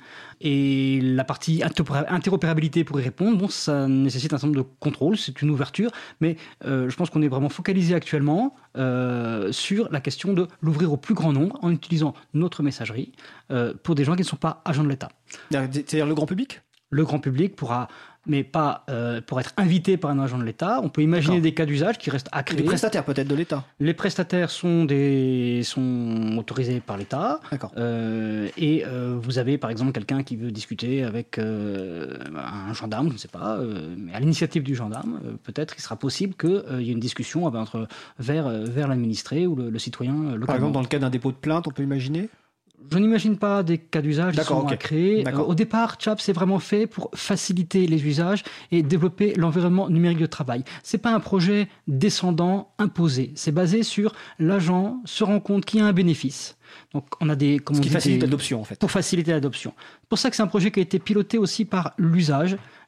Et la partie interopérabilité pour y répondre, bon, ça nécessite un certain nombre de contrôles, c'est une ouverture, mais euh, je pense qu'on est vraiment focalisé actuellement euh, sur la question de l'ouvrir au plus grand nombre en utilisant notre messagerie euh, pour des gens qui ne sont pas agents de l'État. C'est-à-dire le grand public ? Le grand public pourra, mais pas euh, pour être invité par un agent de l'État. On peut imaginer D'accord. des cas d'usage qui restent à créer. Les prestataires peut-être de l'État. Les prestataires sont, des, sont autorisés par l'État. D'accord. Euh, et euh, vous avez par exemple quelqu'un qui veut discuter avec euh, un gendarme, je ne sais pas, euh, mais à l'initiative du gendarme, euh, peut-être il sera possible qu'il euh, y ait une discussion entre, vers, vers l'administré ou le, le citoyen localement. Par exemple, dans le cas d'un dépôt de plainte, on peut imaginer ? Je n'imagine pas des cas d'usage qui sont okay. à créer. Euh, au départ, Chap, c'est vraiment fait pour faciliter les usages et développer l'environnement numérique de travail. Ce n'est pas un projet descendant, imposé. C'est basé sur l'agent se rend compte qu'il y a un bénéfice. Donc, on a des, Ce qui facilite des... l'adoption, en fait. Pour faciliter l'adoption. C'est pour ça que c'est un projet qui a été piloté aussi par l'usage.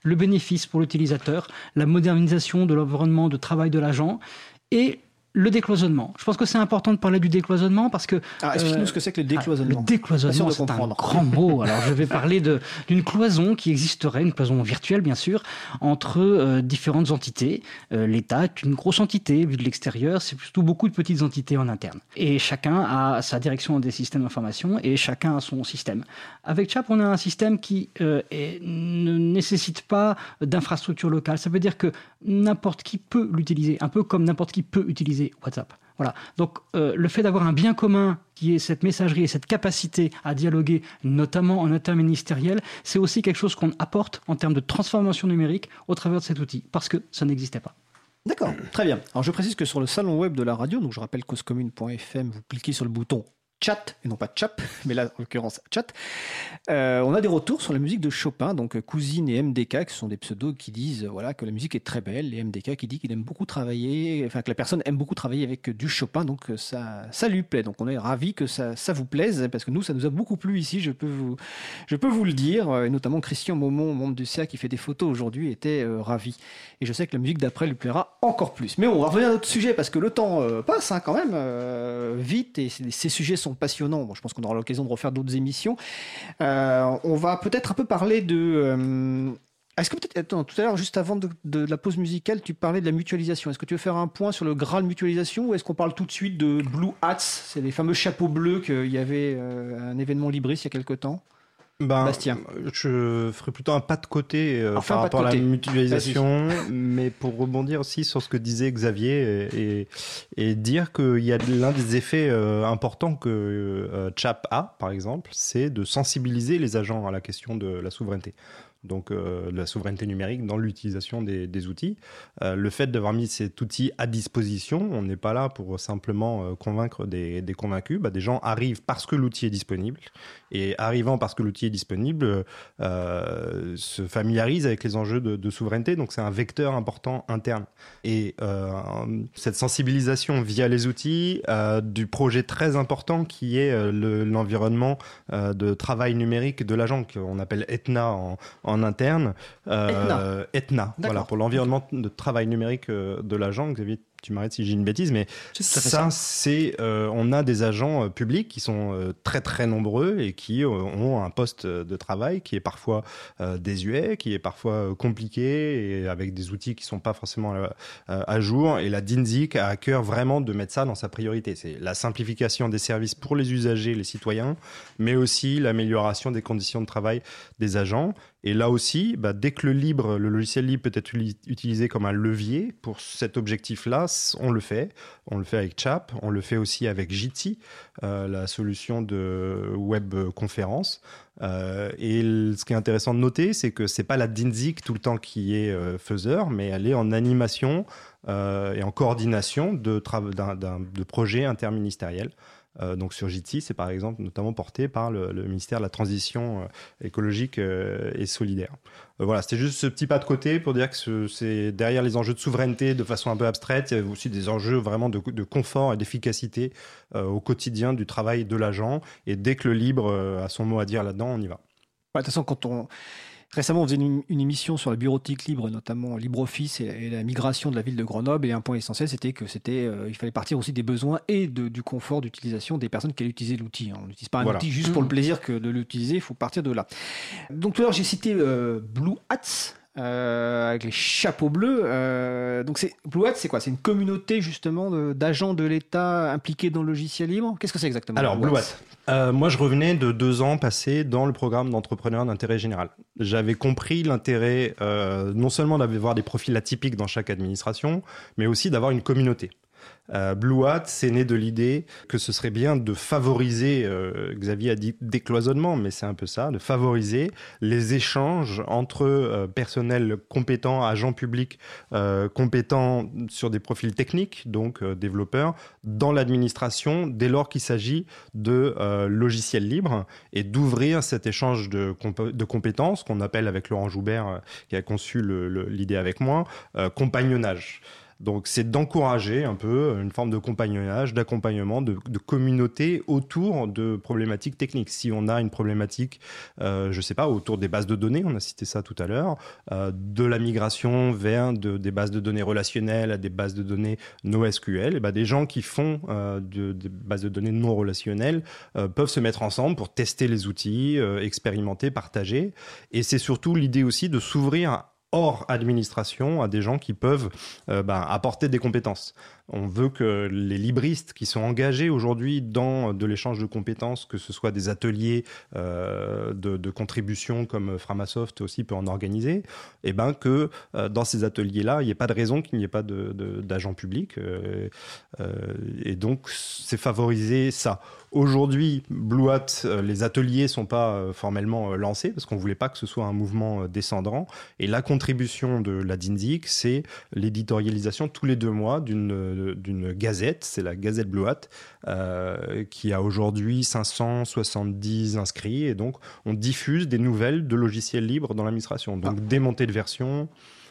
le bénéfice pour l'utilisateur, la modernisation de l'environnement de travail de l'agent et le décloisonnement. Je pense que c'est important de parler du décloisonnement parce que... Ah, explique-nous euh, ce que c'est que le décloisonnement. Ah, le décloisonnement, c'est un grand mot. Alors, je vais parler de, d'une cloison qui existerait, une cloison virtuelle, bien sûr, entre euh, différentes entités. Euh, L'État est une grosse entité, vu de l'extérieur, c'est plutôt beaucoup de petites entités en interne. Et chacun a sa direction des systèmes d'information et chacun a son système. Avec Chap, on a un système qui euh, est, ne nécessite pas d'infrastructure locale. Ça veut dire que n'importe qui peut l'utiliser, un peu comme n'importe qui peut utiliser WhatsApp. Voilà. Donc, euh, le fait d'avoir un bien commun qui est cette messagerie et cette capacité à dialoguer, notamment en interministériel, c'est aussi quelque chose qu'on apporte en termes de transformation numérique au travers de cet outil, parce que ça n'existait pas. D'accord, très bien. Alors, je précise que sur le salon web de la radio, donc je rappelle cause commune point f m, vous cliquez sur le bouton chat, et non pas chap, mais là, en l'occurrence, chat. Euh, on a des retours sur la musique de Chopin, donc Cousine et M D K, qui sont des pseudos qui disent voilà, que la musique est très belle, et M D K qui dit qu'il aime beaucoup travailler, enfin que la personne aime beaucoup travailler avec du Chopin, donc ça, ça lui plaît. Donc on est ravis que ça, ça vous plaise, parce que nous, ça nous a beaucoup plu ici, je peux vous, je peux vous le dire, et notamment Christian Maumont, membre du C A qui fait des photos aujourd'hui, était euh, ravi. Et je sais que la musique d'après lui plaira encore plus. Mais bon, on va revenir à notre sujet, parce que le temps euh, passe hein, quand même euh, vite, et ces sujets sont passionnants. Bon, je pense qu'on aura l'occasion de refaire d'autres émissions. Euh, on va peut-être un peu parler de... Euh, est-ce que peut-être... Attends, tout à l'heure, juste avant de, de la pause musicale, tu parlais de la mutualisation. Est-ce que tu veux faire un point sur le Graal mutualisation ou est-ce qu'on parle tout de suite de Blue Hats? C'est les fameux chapeaux bleus qu'il y avait euh, un événement Libris il y a quelque temps. Ben, Bastien. Je ferai plutôt un pas de côté euh, enfin, par rapport côté. à la mutualisation, mais pour rebondir aussi sur ce que disait Xavier et, et, et dire qu'il y a l'un des effets euh, importants que euh, Chap a, par exemple, c'est de sensibiliser les agents à la question de la souveraineté. Donc euh, la souveraineté numérique dans l'utilisation des, des outils. Euh, le fait d'avoir mis cet outil à disposition, on n'est pas là pour simplement euh, convaincre des, des convaincus. Bah, des gens arrivent parce que l'outil est disponible, et arrivant parce que l'outil est disponible, euh, se familiarisent avec les enjeux de, de souveraineté. Donc c'est un vecteur important interne. Et euh, cette sensibilisation via les outils euh, du projet très important qui est euh, le, l'environnement euh, de travail numérique de l'agent, qu'on appelle ETNA en, en en interne, euh, Etna, Etna voilà, pour l'environnement de travail numérique euh, de l'agent. Xavier, tu m'arrêtes si j'ai une bêtise, mais ça, ça c'est, euh, on a des agents euh, publics qui sont euh, très très nombreux et qui euh, ont un poste de travail qui est parfois euh, désuet, qui est parfois euh, compliqué et avec des outils qui sont pas forcément euh, à jour. Et la DINSIC a à cœur vraiment de mettre ça dans sa priorité. C'est la simplification des services pour les usagers, les citoyens, mais aussi l'amélioration des conditions de travail des agents. Et là aussi, bah, dès que le libre, le logiciel libre peut être utilisé comme un levier pour cet objectif-là, on le fait. On le fait avec Chap, on le fait aussi avec Jitsi, euh, la solution de web conférence. Euh, et ce qui est intéressant de noter, c'est que c'est pas la DINSIC tout le temps qui est euh, faiseur, mais elle est en animation euh, et en coordination de, tra- d'un, d'un, de projets interministériels. Euh, donc sur Jitsi, c'est par exemple notamment porté par le, le ministère de la Transition euh, écologique euh, et solidaire. Euh, voilà, c'était juste ce petit pas de côté pour dire que ce, c'est derrière les enjeux de souveraineté de façon un peu abstraite, il y a aussi des enjeux vraiment de, de confort et d'efficacité euh, au quotidien du travail de l'agent. Et dès que le libre euh, a son mot à dire là-dedans, on y va. Ouais, de toute façon, quand on... Récemment, on faisait une, une émission sur la bureautique libre, notamment LibreOffice et, et la migration de la ville de Grenoble. Et un point essentiel, c'était que c'était, euh, il fallait partir aussi des besoins et de, du confort d'utilisation des personnes qui allaient utiliser l'outil. On n'utilise pas un voilà. outil juste pour le plaisir que de l'utiliser, il faut partir de là. Donc tout à l'heure, j'ai cité euh, Blue Hats. Euh, avec les chapeaux bleus. Euh, donc c'est, Blue Hat, c'est quoi? C'est une communauté justement de, d'agents de l'État impliqués dans le logiciel libre. Qu'est-ce que c'est exactement? Alors Blue Hat, euh, moi je revenais de deux ans passés dans le programme d'entrepreneurs d'intérêt général. J'avais compris l'intérêt euh, non seulement d'avoir des profils atypiques dans chaque administration, mais aussi d'avoir une communauté. Euh, Blue Hat, c'est né de l'idée que ce serait bien de favoriser, euh, Xavier a dit décloisonnement, mais c'est un peu ça, de favoriser les échanges entre euh, personnels compétents, agents publics euh, compétents sur des profils techniques, donc euh, développeurs, dans l'administration, dès lors qu'il s'agit de euh, logiciels libres, et d'ouvrir cet échange de, comp- de compétences qu'on appelle avec Laurent Joubert, euh, qui a conçu le, le, l'idée avec moi, euh, compagnonnage. Donc c'est d'encourager un peu une forme de compagnonnage, d'accompagnement, de, de communauté autour de problématiques techniques. Si on a une problématique, euh, je ne sais pas, autour des bases de données, on a cité ça tout à l'heure, euh, de la migration vers de, des bases de données relationnelles à des bases de données NoSQL, et ben des gens qui font euh, de, des bases de données non relationnelles euh, peuvent se mettre ensemble pour tester les outils, euh, expérimenter, partager. Et c'est surtout l'idée aussi de s'ouvrir hors administration à des gens qui peuvent euh, ben, apporter des compétences. On veut que les libristes qui sont engagés aujourd'hui dans de l'échange de compétences, que ce soit des ateliers euh, de, de contribution comme Framasoft aussi peut en organiser, et ben que euh, dans ces ateliers-là, il n'y ait pas de raison qu'il n'y ait pas de, de, d'agents publics. Euh, euh, et donc, c'est favoriser ça. Aujourd'hui, Blue Hat, euh, les ateliers ne sont pas euh, formellement euh, lancés parce qu'on ne voulait pas que ce soit un mouvement euh, descendant. Et la contribution de la DINSIC, c'est l'éditorialisation tous les deux mois d'une d'une gazette, c'est la Gazette Blue Hat, euh, qui a aujourd'hui cinq cent soixante-dix inscrits, et donc on diffuse des nouvelles de logiciels libres dans l'administration, donc ah. des montées de version,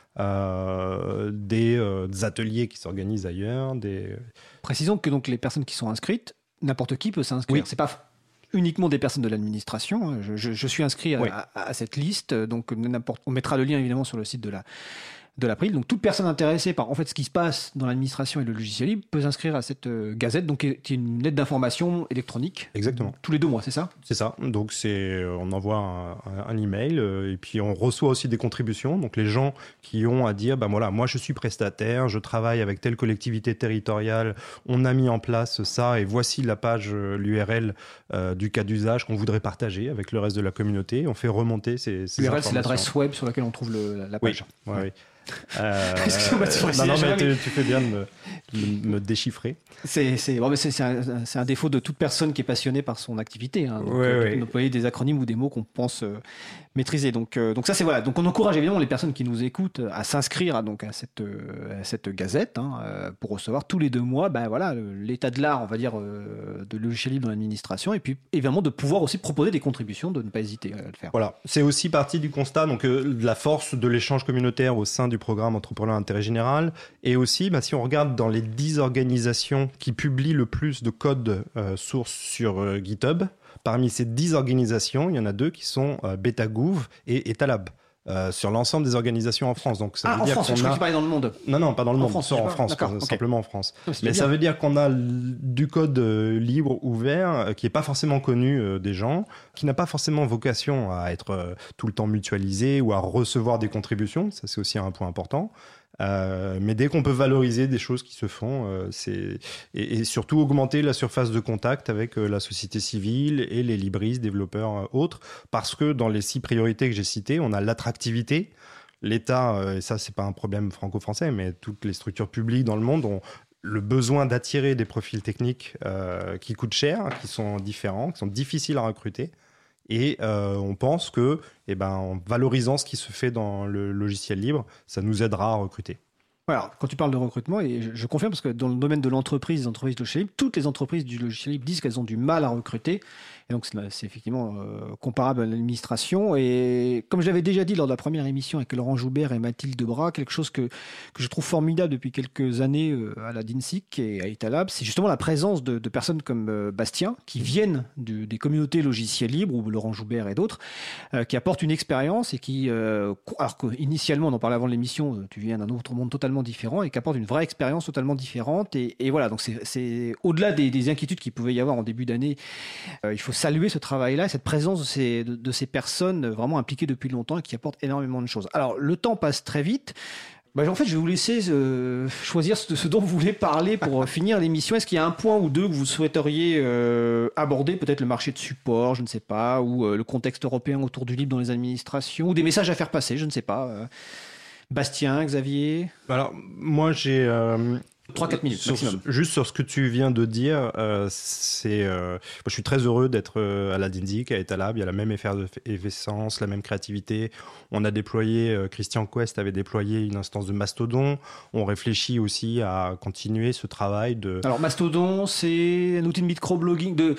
euh, des, euh, des ateliers qui s'organisent ailleurs. Des... Précisons que donc les personnes qui sont inscrites, n'importe qui peut s'inscrire, oui. C'est pas uniquement des personnes de l'administration, je, je, je suis inscrit à, oui. à, à cette liste, donc n'importe, on mettra le lien évidemment sur le site de la de l'April. Donc toute personne intéressée par en fait ce qui se passe dans l'administration et le logiciel libre peut s'inscrire à cette euh, gazette, donc qui est une lettre d'information électronique. Exactement. Tous les deux mois, c'est ça ? C'est ça. Donc c'est, on envoie un, un, un email euh, et puis on reçoit aussi des contributions. Donc les gens qui ont à dire, ben voilà, moi je suis prestataire, je travaille avec telle collectivité territoriale, on a mis en place ça et voici la page, euh, l'U R L euh, du cas d'usage qu'on voudrait partager avec le reste de la communauté. On fait remonter ces, ces L'U R L, informations. c'est l'adresse web sur laquelle on trouve le, la, la page. Oui. Ouais. Oui. Euh, Excuse-moi, tu non, non, mais tu, tu fais bien de me, de me déchiffrer. C'est, c'est, bon, mais c'est, c'est, un, c'est un défaut de toute personne qui est passionnée par son activité. Hein, donc, ouais, euh, ouais. d'employer des acronymes ou des mots qu'on pense euh, maîtriser. Donc, euh, donc ça, c'est voilà. Donc, on encourage évidemment les personnes qui nous écoutent à s'inscrire à, donc, à, cette, euh, à cette gazette hein, euh, pour recevoir tous les deux mois ben, voilà, l'état de l'art, on va dire, euh, de logiciel libre dans l'administration. Et puis, évidemment, de pouvoir aussi proposer des contributions, de ne pas hésiter à le faire. Voilà. C'est aussi partie du constat donc, euh, de la force de l'échange communautaire au sein du programme Entrepreneur Intérêt Général. Et aussi, bah, si on regarde dans les dix organisations qui publient le plus de code euh, source sur euh, GitHub, parmi ces dix organisations, il y en a deux qui sont euh, BetaGouv et Etalab. Euh, sur l'ensemble des organisations en France. Donc, ça ah, veut en dire France, qu'on je a... crois que tu parlais dans le monde. Non, non, pas dans le en monde, France, en pas... France, D'accord, simplement okay. en France. Non, mais bien. Ça veut dire qu'on a du code euh, libre, ouvert, euh, qui n'est pas forcément connu euh, des gens, qui n'a pas forcément vocation à être euh, tout le temps mutualisé ou à recevoir des contributions. Ça, c'est aussi un point important. Euh, mais dès qu'on peut valoriser des choses qui se font, euh, c'est... Et, et surtout augmenter la surface de contact avec euh, la société civile et les libristes, développeurs euh, autres, parce que dans les six priorités que j'ai citées, on a l'attractivité. L'État, euh, et ça c'est pas un problème franco-français, mais toutes les structures publiques dans le monde ont le besoin d'attirer des profils techniques euh, qui coûtent cher, qui sont différents, qui sont difficiles à recruter. Et euh, on pense que, eh ben, en valorisant ce qui se fait dans le logiciel libre, ça nous aidera à recruter. Alors, quand tu parles de recrutement, et je, je confirme parce que dans le domaine de l'entreprise, des entreprises de logiciel libre, toutes les entreprises du logiciel libre disent qu'elles ont du mal à recruter. Et donc, c'est, c'est effectivement euh, comparable à l'administration. Et comme je l'avais déjà dit lors de la première émission avec Laurent Joubert et Mathilde Debras, quelque chose que, que je trouve formidable depuis quelques années euh, à la DINSIC et à Etalab, c'est justement la présence de, de personnes comme euh, Bastien, qui viennent de, des communautés logiciels libres, ou Laurent Joubert et d'autres, euh, qui apportent une expérience et qui, euh, alors qu'initialement, on en parlait avant l'émission, tu viens d'un autre monde totalement différent et qui apporte une vraie expérience totalement différente. Et, et voilà, donc c'est, c'est au-delà des, des inquiétudes qu'il pouvait y avoir en début d'année, euh, il faut saluer ce travail-là, cette présence de ces, de, de ces personnes vraiment impliquées depuis longtemps et qui apportent énormément de choses. Alors, le temps passe très vite. Bah, en fait, je vais vous laisser euh, choisir ce, ce dont vous voulez parler pour finir l'émission. Est-ce qu'il y a un point ou deux que vous souhaiteriez euh, aborder ? Peut-être le marché de support, je ne sais pas, ou euh, le contexte européen autour du libre dans les administrations, ou des messages à faire passer, je ne sais pas. Euh, Bastien, Xavier ? Alors, moi, j'ai... Euh... trois à quatre minutes sur, maximum. Juste sur ce que tu viens de dire, euh, c'est, euh, moi, je suis très heureux d'être euh, à la DINSIC, à Etalab. Il y a la même effervescence, la même créativité. On a déployé, euh, Christian Quest avait déployé une instance de Mastodon. On réfléchit aussi à continuer ce travail de... Alors Mastodon, c'est un outil de microblogging, de...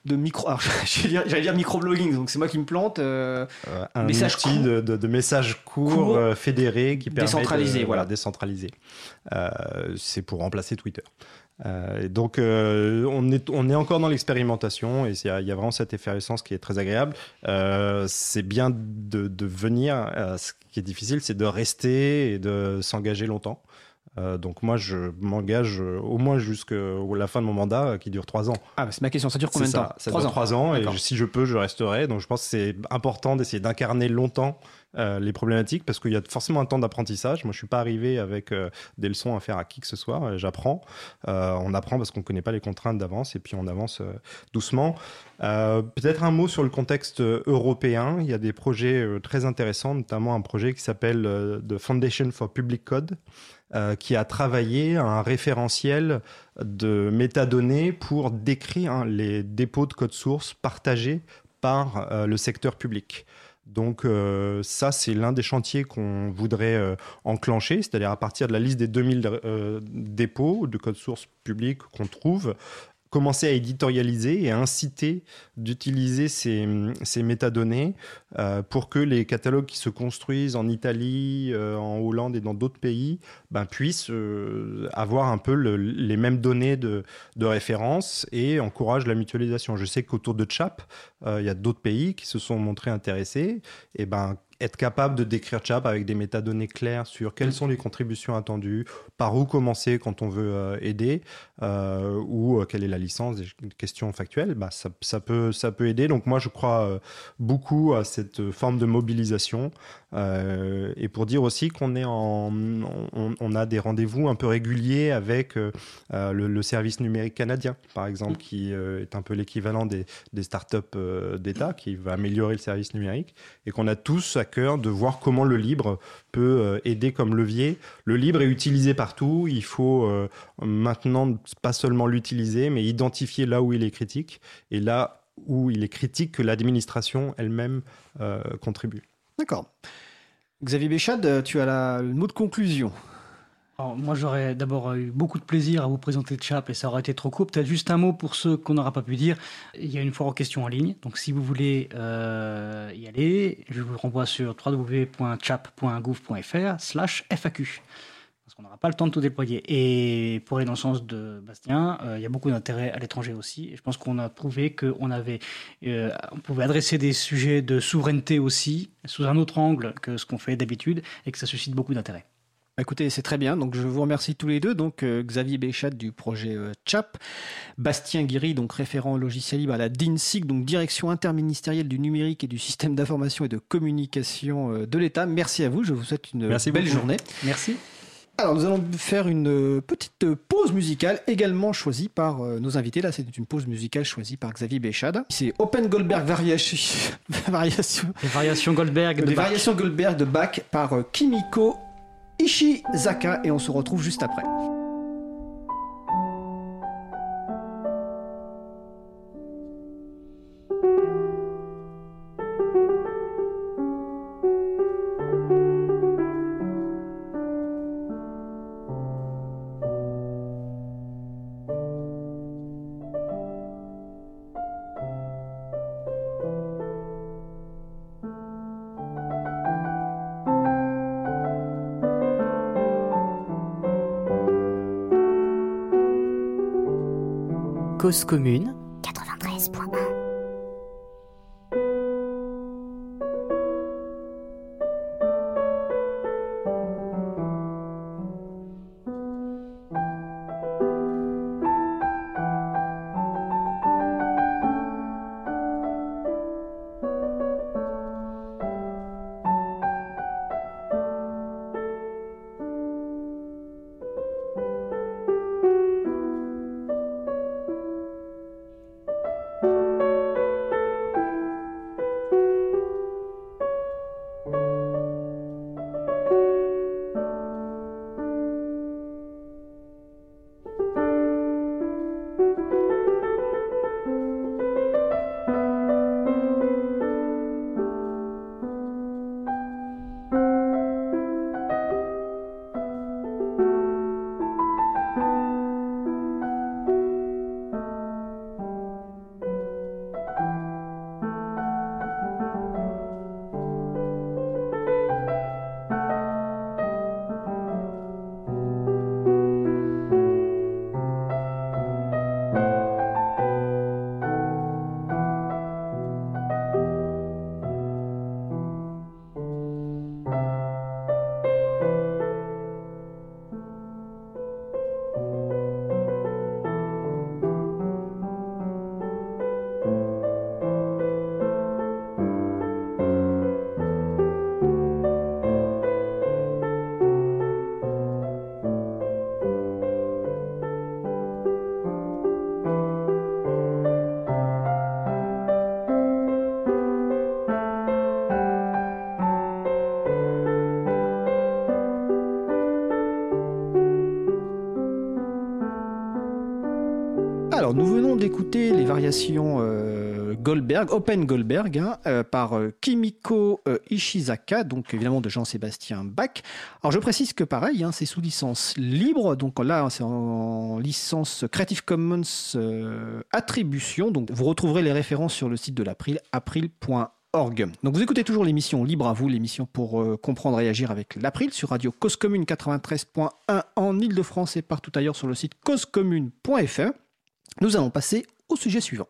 de micro. Alors, j'allais dire, j'allais dire microblogging, donc c'est moi qui me plante. Euh, euh, un message outil de, de, de messages courts, court, euh, fédérés qui permet décentralisé, de, voilà. voilà, décentraliser. Euh, c'est pour remplacer Twitter. Euh, et donc, euh, on, est, on est encore dans l'expérimentation et il y, y a vraiment cette effervescence qui est très agréable. Euh, c'est bien de, de venir. Euh, ce qui est difficile, c'est de rester et de s'engager longtemps. Euh, donc moi, je m'engage au moins jusqu'à la fin de mon mandat, euh, qui dure trois ans. Ah, bah, c'est ma question. Ça dure combien C'est de ça, temps Ça Trois dure ans. trois ans, et D'accord. je- si je peux, je resterai. Donc je pense que c'est important d'essayer d'incarner longtemps euh, les problématiques, parce qu'il y a forcément un temps d'apprentissage. Moi, je suis pas arrivé avec euh, des leçons à faire à qui que ce soit. Euh, J'apprends. Euh, on apprend parce qu'on connaît pas les contraintes d'avance, et puis on avance euh, doucement. Euh, peut-être un mot sur le contexte euh, européen. Il y a des projets euh, très intéressants, notamment un projet qui s'appelle euh, The Foundation for Public Code, euh, qui a travaillé un référentiel de métadonnées pour décrire hein, les dépôts de code source partagés par euh, le secteur public. Donc euh, ça, c'est l'un des chantiers qu'on voudrait euh, enclencher, c'est-à-dire à partir de la liste des deux mille euh, dépôts de code source public qu'on trouve, commencer à éditorialiser et à inciter d'utiliser ces, ces métadonnées euh, pour que les catalogues qui se construisent en Italie, euh, en Hollande et dans d'autres pays ben, puissent euh, avoir un peu le, les mêmes données de, de référence et encouragent la mutualisation. Je sais qu'autour de Chap, euh, il y a d'autres pays qui se sont montrés intéressés. Et ben, être capable de décrire Chap avec des métadonnées claires sur quelles sont les contributions attendues, par où commencer quand on veut euh, aider, euh, ou euh, quelle est la licence, des questions factuelles, bah, ça, ça, peut, ça peut aider. Donc moi, je crois euh, beaucoup à cette forme de mobilisation. Euh, et pour dire aussi qu'on est en, on, on a des rendez-vous un peu réguliers avec euh, le, le service numérique canadien, par exemple, qui euh, est un peu l'équivalent des, des startups euh, d'État, qui va améliorer le service numérique, et qu'on a tous à cœur de voir comment le libre peut euh, aider comme levier. Le libre est utilisé partout, il faut euh, maintenant pas seulement l'utiliser, mais identifier là où il est critique, et là où il est critique que l'administration elle-même euh, contribue. D'accord. Xavier Béchade, tu as la, le mot de conclusion. Alors, moi, j'aurais d'abord eu beaucoup de plaisir à vous présenter Chap et ça aurait été trop court. Peut-être juste un mot pour ceux qu'on n'aura pas pu dire. Il y a une foire aux questions en ligne. Donc, si vous voulez euh, y aller, je vous renvoie sur w w w point chap point gouv point f r slash f a q. Parce qu'on n'aura pas le temps de tout déployer. Et pour aller dans le sens de Bastien, euh, il y a beaucoup d'intérêt à l'étranger aussi. Et je pense qu'on a prouvé qu'on avait, euh, on pouvait adresser des sujets de souveraineté aussi, sous un autre angle que ce qu'on fait d'habitude, et que ça suscite beaucoup d'intérêt. Écoutez, c'est très bien. Donc, je vous remercie tous les deux. Donc, euh, Xavier Béchade du projet euh, Chap, Bastien Guiry, donc référent logiciel libre à la D I N S I C, donc Direction interministérielle du numérique et du système d'information et de communication euh, de l'État. Merci à vous. Je vous souhaite une Merci belle beaucoup. journée. Merci. Alors, nous allons faire une petite pause musicale également choisie par euh, nos invités. Là, c'est une pause musicale choisie par Xavier Béchade. C'est Open Goldberg Variation, variation, Les variations Goldberg de les Bach. variations Goldberg de Bach par euh, Kimiko Ishizaka, et on se retrouve juste après. Cause commune quatre-vingt-treize point un. Alors nous venons d'écouter les variations euh, Goldberg, Open Goldberg, hein, euh, par euh, Kimiko euh, Ishizaka, donc évidemment de Jean-Sébastien Bach. Alors je précise que pareil, hein, c'est sous licence libre, donc là c'est en licence Creative Commons euh, Attribution, donc vous retrouverez les références sur le site de l'April, april point org. Donc vous écoutez toujours l'émission Libre à vous, l'émission pour euh, comprendre et agir avec l'April sur Radio Cause Commune quatre-vingt-treize point un en Ile-de-France et partout ailleurs sur le site cause commune point f m. Nous allons passer au sujet suivant.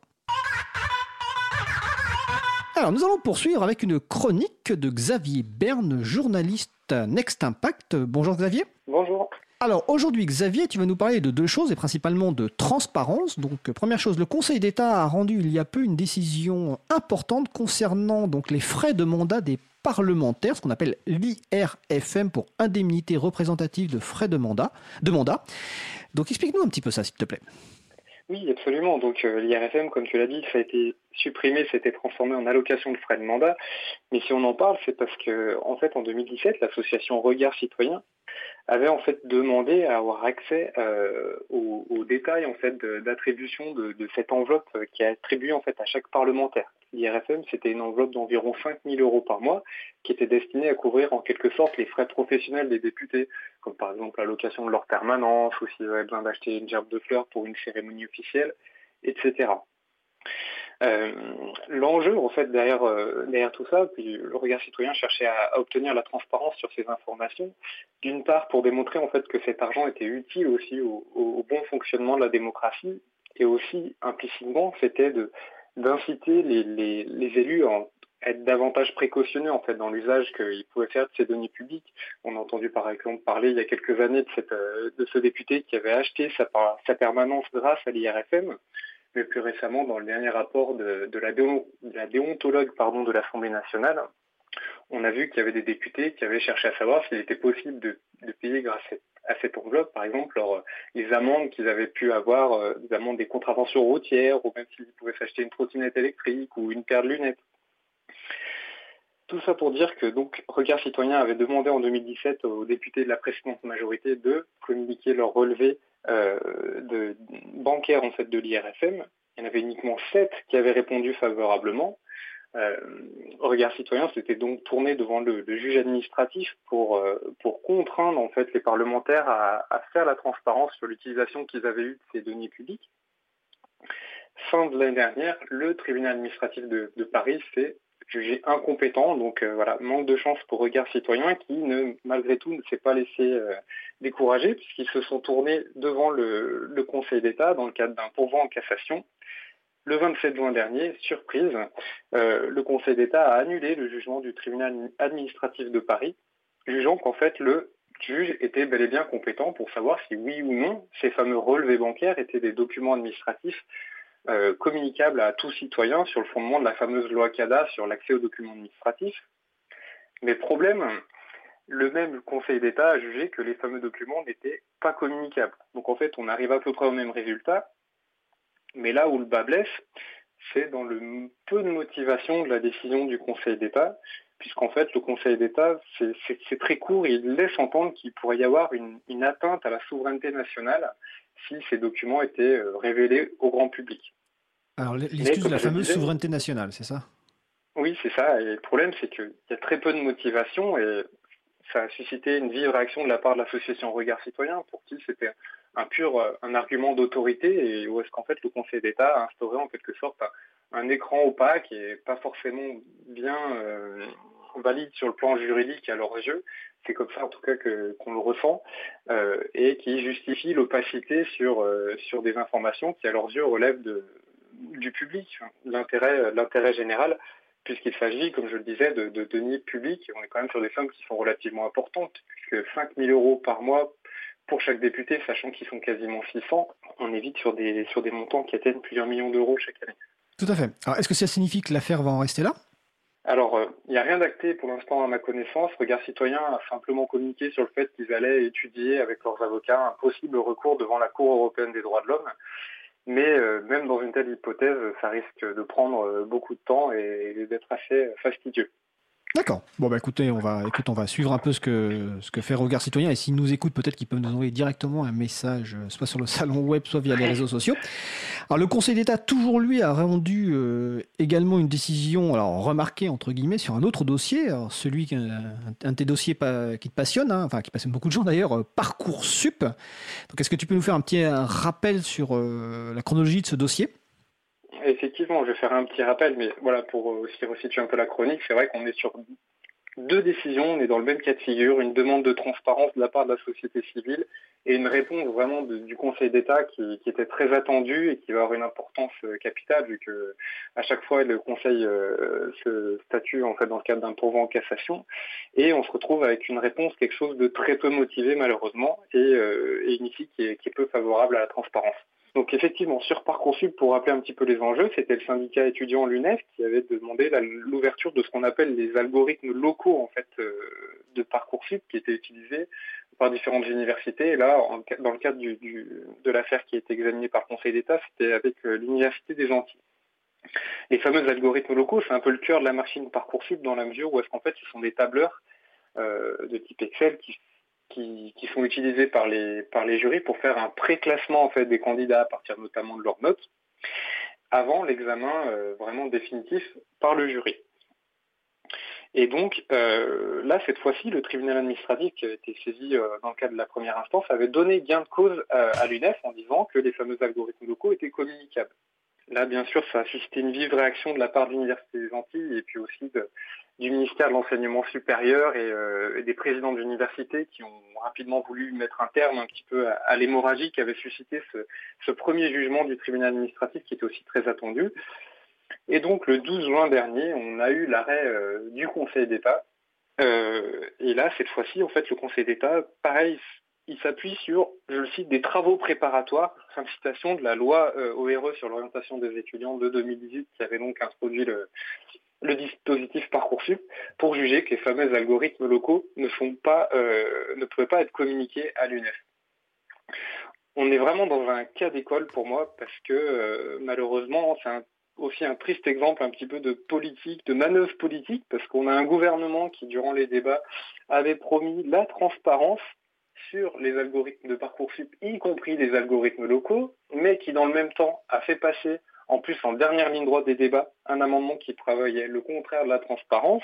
Alors nous allons poursuivre avec une chronique de Xavier Berne, journaliste Next Impact. Bonjour Xavier. Bonjour. Alors aujourd'hui Xavier, tu vas nous parler de deux choses et principalement de transparence. Donc première chose, le Conseil d'État a rendu il y a peu une décision importante concernant donc les frais de mandat des parlementaires, ce qu'on appelle l'I R F M pour indemnité représentative de frais de mandat. De mandat. Donc explique-nous un petit peu ça s'il te plaît. Oui, absolument. Donc euh, l'I R F M, comme tu l'as dit, ça a été supprimé, ça a été transformé en allocation de frais de mandat. Mais si on en parle, c'est parce que en fait en deux mille dix-sept, l'association Regard Citoyen avait en fait demandé à avoir accès euh, aux, aux détails en fait de, d'attribution de, de cette enveloppe qui est attribuée en fait à chaque parlementaire. L'I R F M, c'était une enveloppe d'environ cinq mille euros par mois qui était destinée à couvrir en quelque sorte les frais professionnels des députés, comme par exemple la location de leur permanence ou s'ils avaient besoin d'acheter une gerbe de fleurs pour une cérémonie officielle, et cetera. Euh, l'enjeu en fait derrière, euh, derrière tout ça, puis le Regard Citoyen cherchait à, à obtenir la transparence sur ces informations, d'une part pour démontrer en fait que cet argent était utile aussi au, au bon fonctionnement de la démocratie, et aussi implicitement c'était de, d'inciter les, les, les élus à être davantage précautionneux en fait dans l'usage qu'ils pouvaient faire de ces données publiques. On a entendu par exemple parler il y a quelques années de, cette, de ce député qui avait acheté sa, sa permanence grâce à l'I R F M. Mais plus récemment, dans le dernier rapport de, de, la, déon, de la déontologue pardon, de l'Assemblée nationale, on a vu qu'il y avait des députés qui avaient cherché à savoir s'il était possible de, de payer grâce à cette enveloppe, par exemple, leur, les amendes qu'ils avaient pu avoir, euh, des amendes des contraventions routières, ou même s'ils pouvaient s'acheter une trottinette électrique ou une paire de lunettes. Tout ça pour dire que donc Regard Citoyen avait demandé en deux mille dix-sept aux députés de la précédente majorité de communiquer leur relevé euh, de, bancaire en fait de l'I R F M. Il y en avait uniquement sept qui avaient répondu favorablement. Euh, Regard Citoyen s'était donc tourné devant le, le juge administratif pour, euh, pour contraindre en fait les parlementaires à, à faire la transparence sur l'utilisation qu'ils avaient eue de ces données publiques. Fin de l'année dernière, le tribunal administratif de, de Paris s'est jugé incompétent, donc euh, voilà, manque de chance pour Regard Citoyen qui, ne, malgré tout, ne s'est pas laissé euh, décourager puisqu'ils se sont tournés devant le, le Conseil d'État dans le cadre d'un pourvoi en cassation. Le vingt-sept juin dernier, surprise, euh, le Conseil d'État a annulé le jugement du tribunal administratif de Paris, jugeant qu'en fait le juge était bel et bien compétent pour savoir si oui ou non ces fameux relevés bancaires étaient des documents administratifs Euh, communicable à tout citoyen sur le fondement de la fameuse loi CADA sur l'accès aux documents administratifs. Mais problème, le même Conseil d'État a jugé que les fameux documents n'étaient pas communicables. Donc en fait, on arrive à peu près au même résultat, mais là où le bas blesse, c'est dans le peu de motivation de la décision du Conseil d'État, puisqu'en fait, le Conseil d'État, c'est, c'est, c'est très court, il laisse entendre qu'il pourrait y avoir une, une atteinte à la souveraineté nationale si ces documents étaient révélés au grand public. Alors, l'excuse de la fameuse disais, souveraineté nationale, c'est ça ? Oui, c'est ça. Et le problème, c'est qu'il y a très peu de motivation et ça a suscité une vive réaction de la part de l'association Regard Citoyen pour qui c'était un pur un argument d'autorité et où est-ce qu'en fait le Conseil d'État a instauré en quelque sorte un, un écran opaque et pas forcément bien euh, valide sur le plan juridique à leurs yeux. C'est comme ça en tout cas que, qu'on le ressent euh, et qui justifie l'opacité sur, euh, sur des informations qui à leurs yeux relèvent de, du public, l'intérêt, l'intérêt général, puisqu'il s'agit, comme je le disais, de, de deniers publics. On est quand même sur des sommes qui sont relativement importantes, puisque cinq mille euros par mois pour chaque député, sachant qu'ils sont quasiment six cents, on est vite sur des, sur des montants qui atteignent plusieurs millions d'euros chaque année. Tout à fait. Alors, est-ce que ça signifie que l'affaire va en rester là ? Alors, il euh, n'y a rien d'acté pour l'instant à ma connaissance. Regard Citoyen a simplement communiqué sur le fait qu'ils allaient étudier avec leurs avocats un possible recours devant la Cour européenne des droits de l'homme. Mais euh, même dans une telle hypothèse, ça risque de prendre euh, beaucoup de temps et, et d'être assez fastidieux. D'accord. Bon bah écoutez, on va écoute, on va suivre un peu ce que ce que fait Regard Citoyen, et s'ils nous écoutent, peut-être qu'ils peuvent nous envoyer directement un message, soit sur le salon web, soit via les réseaux sociaux. Alors le Conseil d'État, toujours lui, a rendu euh, également une décision, alors remarquée entre guillemets, sur un autre dossier, alors celui qui, un, un de tes dossiers pas, qui te passionne, hein, enfin qui passionne beaucoup de gens d'ailleurs, euh, Parcoursup. Donc est-ce que tu peux nous faire un petit un rappel sur euh, la chronologie de ce dossier ? Effectivement, je vais faire un petit rappel, mais voilà, pour aussi resituer un peu la chronique, c'est vrai qu'on est sur deux décisions, on est dans le même cas de figure, une demande de transparence de la part de la société civile et une réponse vraiment de, du Conseil d'État qui, qui était très attendue et qui va avoir une importance capitale, vu que à chaque fois le Conseil euh, se statue en fait dans le cadre d'un pourvoi en cassation, et on se retrouve avec une réponse, quelque chose de très peu motivé malheureusement, et, euh, et une issue qui est, qui est peu favorable à la transparence. Donc effectivement, sur Parcoursup, pour rappeler un petit peu les enjeux, c'était le syndicat étudiant l'U N E F qui avait demandé la, l'ouverture de ce qu'on appelle les algorithmes locaux en fait euh, de Parcoursup, qui étaient utilisés par différentes universités. Et là, en, dans le cadre du, du, de l'affaire qui a été examinée par le Conseil d'État, c'était avec euh, l'Université des Antilles. Les fameux algorithmes locaux, c'est un peu le cœur de la machine Parcoursup, dans la mesure où est-ce qu'en fait, ce sont des tableurs euh, de type Excel qui Qui, qui sont utilisés par les, par les jurys pour faire un pré-classement en fait, des candidats à partir notamment de leurs notes, avant l'examen euh, vraiment définitif par le jury. Et donc, euh, là, cette fois-ci, le tribunal administratif qui avait été saisi euh, dans le cadre de la première instance avait donné gain de cause à, à l'U N E F en disant que les fameux algorithmes locaux étaient communicables. Là, bien sûr, ça a suscité une vive réaction de la part de l'Université des Antilles et puis aussi de, du ministère de l'Enseignement supérieur et, euh, et des présidents d'universités qui ont rapidement voulu mettre un terme un petit peu à, à l'hémorragie qui avait suscité ce, ce premier jugement du tribunal administratif qui était aussi très attendu. Et donc, le douze juin dernier, on a eu l'arrêt euh, du Conseil d'État. Euh, et là, cette fois-ci, en fait, le Conseil d'État, pareil, il s'appuie sur, je le cite, des travaux préparatoires, fin de citation, de la loi euh, O R E sur l'orientation des étudiants de deux mille dix-huit, qui avait donc introduit le, le dispositif Parcoursup, pour juger que les fameux algorithmes locaux ne sont pas, euh, ne pouvaient pas être communiqués à l'U N E F. On est vraiment dans un cas d'école pour moi, parce que euh, malheureusement, c'est un aussi un triste exemple un petit peu de politique, de manœuvre politique, parce qu'on a un gouvernement qui, durant les débats, avait promis la transparence sur les algorithmes de Parcoursup, y compris les algorithmes locaux, mais qui, dans le même temps, a fait passer, en plus, en dernière ligne droite des débats, un amendement qui prévoyait le contraire de la transparence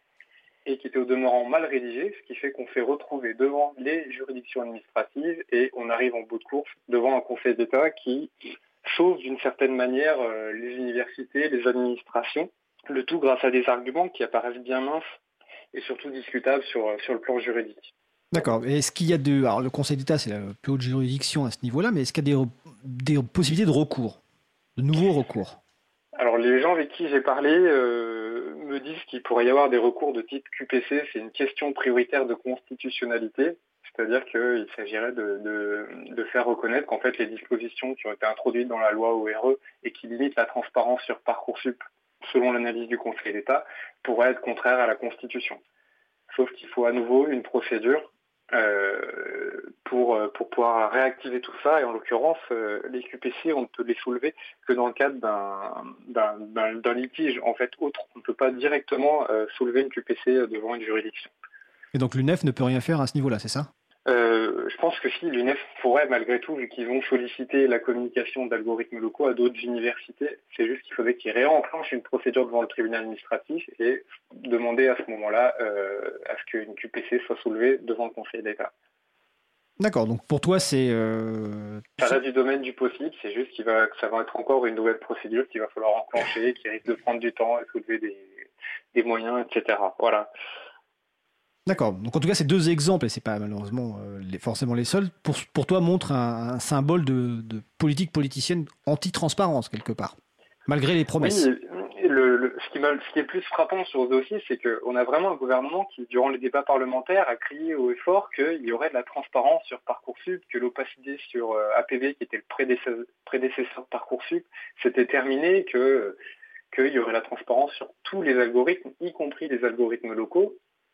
et qui était au demeurant mal rédigé, ce qui fait qu'on s'est retrouvé devant les juridictions administratives et on arrive en bout de course devant un Conseil d'État qui sauve d'une certaine manière euh, les universités, les administrations, le tout grâce à des arguments qui apparaissent bien minces et surtout discutables sur, sur le plan juridique. D'accord. Et est-ce qu'il y a de... Alors le Conseil d'État, c'est la plus haute juridiction à ce niveau-là, mais est-ce qu'il y a des, des possibilités de recours, de nouveaux recours ? Alors les gens avec qui j'ai parlé euh, me disent qu'il pourrait y avoir des recours de type Q P C, c'est une question prioritaire de constitutionnalité. C'est-à-dire qu'il s'agirait de, de, de faire reconnaître qu'en fait les dispositions qui ont été introduites dans la loi O R E et qui limitent la transparence sur Parcoursup, selon l'analyse du Conseil d'État, pourraient être contraires à la Constitution. Sauf qu'il faut à nouveau une procédure euh, pour, pour pouvoir réactiver tout ça. Et en l'occurrence, euh, les Q P C, on ne peut les soulever que dans le cadre d'un, d'un, d'un, d'un litige en fait autre. On ne peut pas directement euh, soulever une Q P C devant une juridiction. Et donc l'U N E F ne peut rien faire à ce niveau-là, c'est ça ? Euh, je pense que si, l'U N E F pourrait malgré tout, vu qu'ils ont sollicité la communication d'algorithmes locaux à d'autres universités, c'est juste qu'il faudrait qu'ils réenclenchent une procédure devant le tribunal administratif et demander à ce moment-là euh, à ce qu'une Q P C soit soulevée devant le Conseil d'État. D'accord, donc pour toi c'est... Euh... Ça reste du domaine du possible, c'est juste qu'il va, que ça va être encore une nouvelle procédure qu'il va falloir enclencher, qui risque de prendre du temps et soulever des, des moyens, et cetera. Voilà. D'accord. Donc en tout cas, ces deux exemples, et c'est pas malheureusement euh, les, forcément les seuls, pour, pour toi montrent un, un symbole de, de politique politicienne anti-transparence quelque part, malgré les promesses. Oui, le, le, ce, qui m'a, ce qui est plus frappant sur ce dossier, c'est qu'on a vraiment un gouvernement qui, durant les débats parlementaires, a crié haut et fort qu'il y aurait de la transparence sur Parcoursup, que l'opacité sur euh, A P B, qui était le prédécesseur, prédécesseur de Parcoursup, s'était terminée, que qu'il y aurait la transparence sur tous les algorithmes, y compris les algorithmes locaux.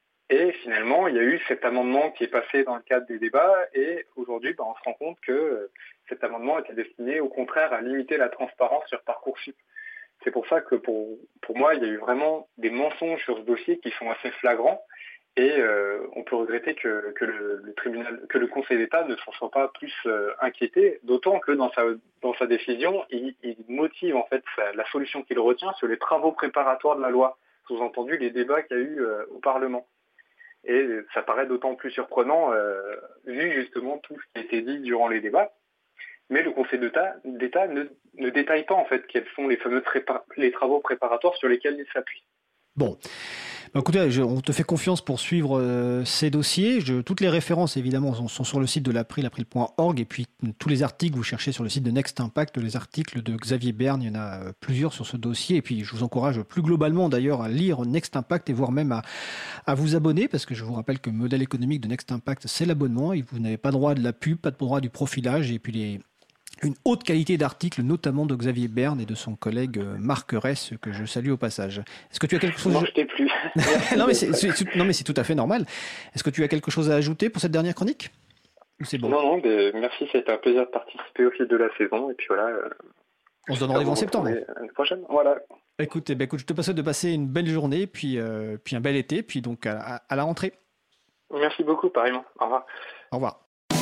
Et finalement, il y a eu cet amendement qui est passé dans le cadre des débats et aujourd'hui, ben, on se rend compte que cet amendement était destiné au contraire à limiter la transparence sur Parcoursup. C'est pour ça que pour, pour moi, il y a eu vraiment des mensonges sur ce dossier qui sont assez flagrants. Et euh, on peut regretter que, que, le, le tribunal, que le Conseil d'État ne s'en soit pas plus euh, inquiété, d'autant que dans sa, dans sa décision, il, il motive en fait sa, la solution qu'il retient sur les travaux préparatoires de la loi, sous-entendu les débats qu'il y a eu euh, au Parlement. Et ça paraît d'autant plus surprenant euh, vu justement tout ce qui a été dit durant les débats. Mais le Conseil d'État, d'État ne, ne détaille pas en fait quels sont les fameux prépa- les travaux préparatoires sur lesquels il s'appuie. Bon. Bah, écoutez, je, on te fait confiance pour suivre euh, ces dossiers. Je, toutes les références, évidemment, sont, sont sur le site de l'April, april point org. Et puis, tous les articles, vous cherchez sur le site de Next Impact, les articles de Xavier Berne, il y en a euh, plusieurs sur ce dossier. Et puis, je vous encourage plus globalement, d'ailleurs, à lire Next Impact et voire même à, à vous abonner, parce que je vous rappelle que le modèle économique de Next Impact, c'est l'abonnement. Et vous n'avez pas droit de la pub, pas de droit du profilage. Et puis, les... une haute qualité d'articles, notamment de Xavier Berne et de son collègue Marc Ress, que je salue au passage. Est-ce que tu as quelque chose Non, je t'ai plus. non, mais c'est, c'est, non, mais c'est tout à fait normal. Est-ce que tu as quelque chose à ajouter pour cette dernière chronique ? Ou c'est bon ? Non, non, mais merci, c'était un plaisir de participer au fil de la saison. Et puis voilà. Euh, On se donne rendez-vous en septembre. L'année prochaine, voilà. Écoute, eh ben, écoute, je te passe de passer une belle journée, puis, euh, puis un bel été, puis donc à, à, à la rentrée. Merci beaucoup, pareillement. Au revoir. Au revoir.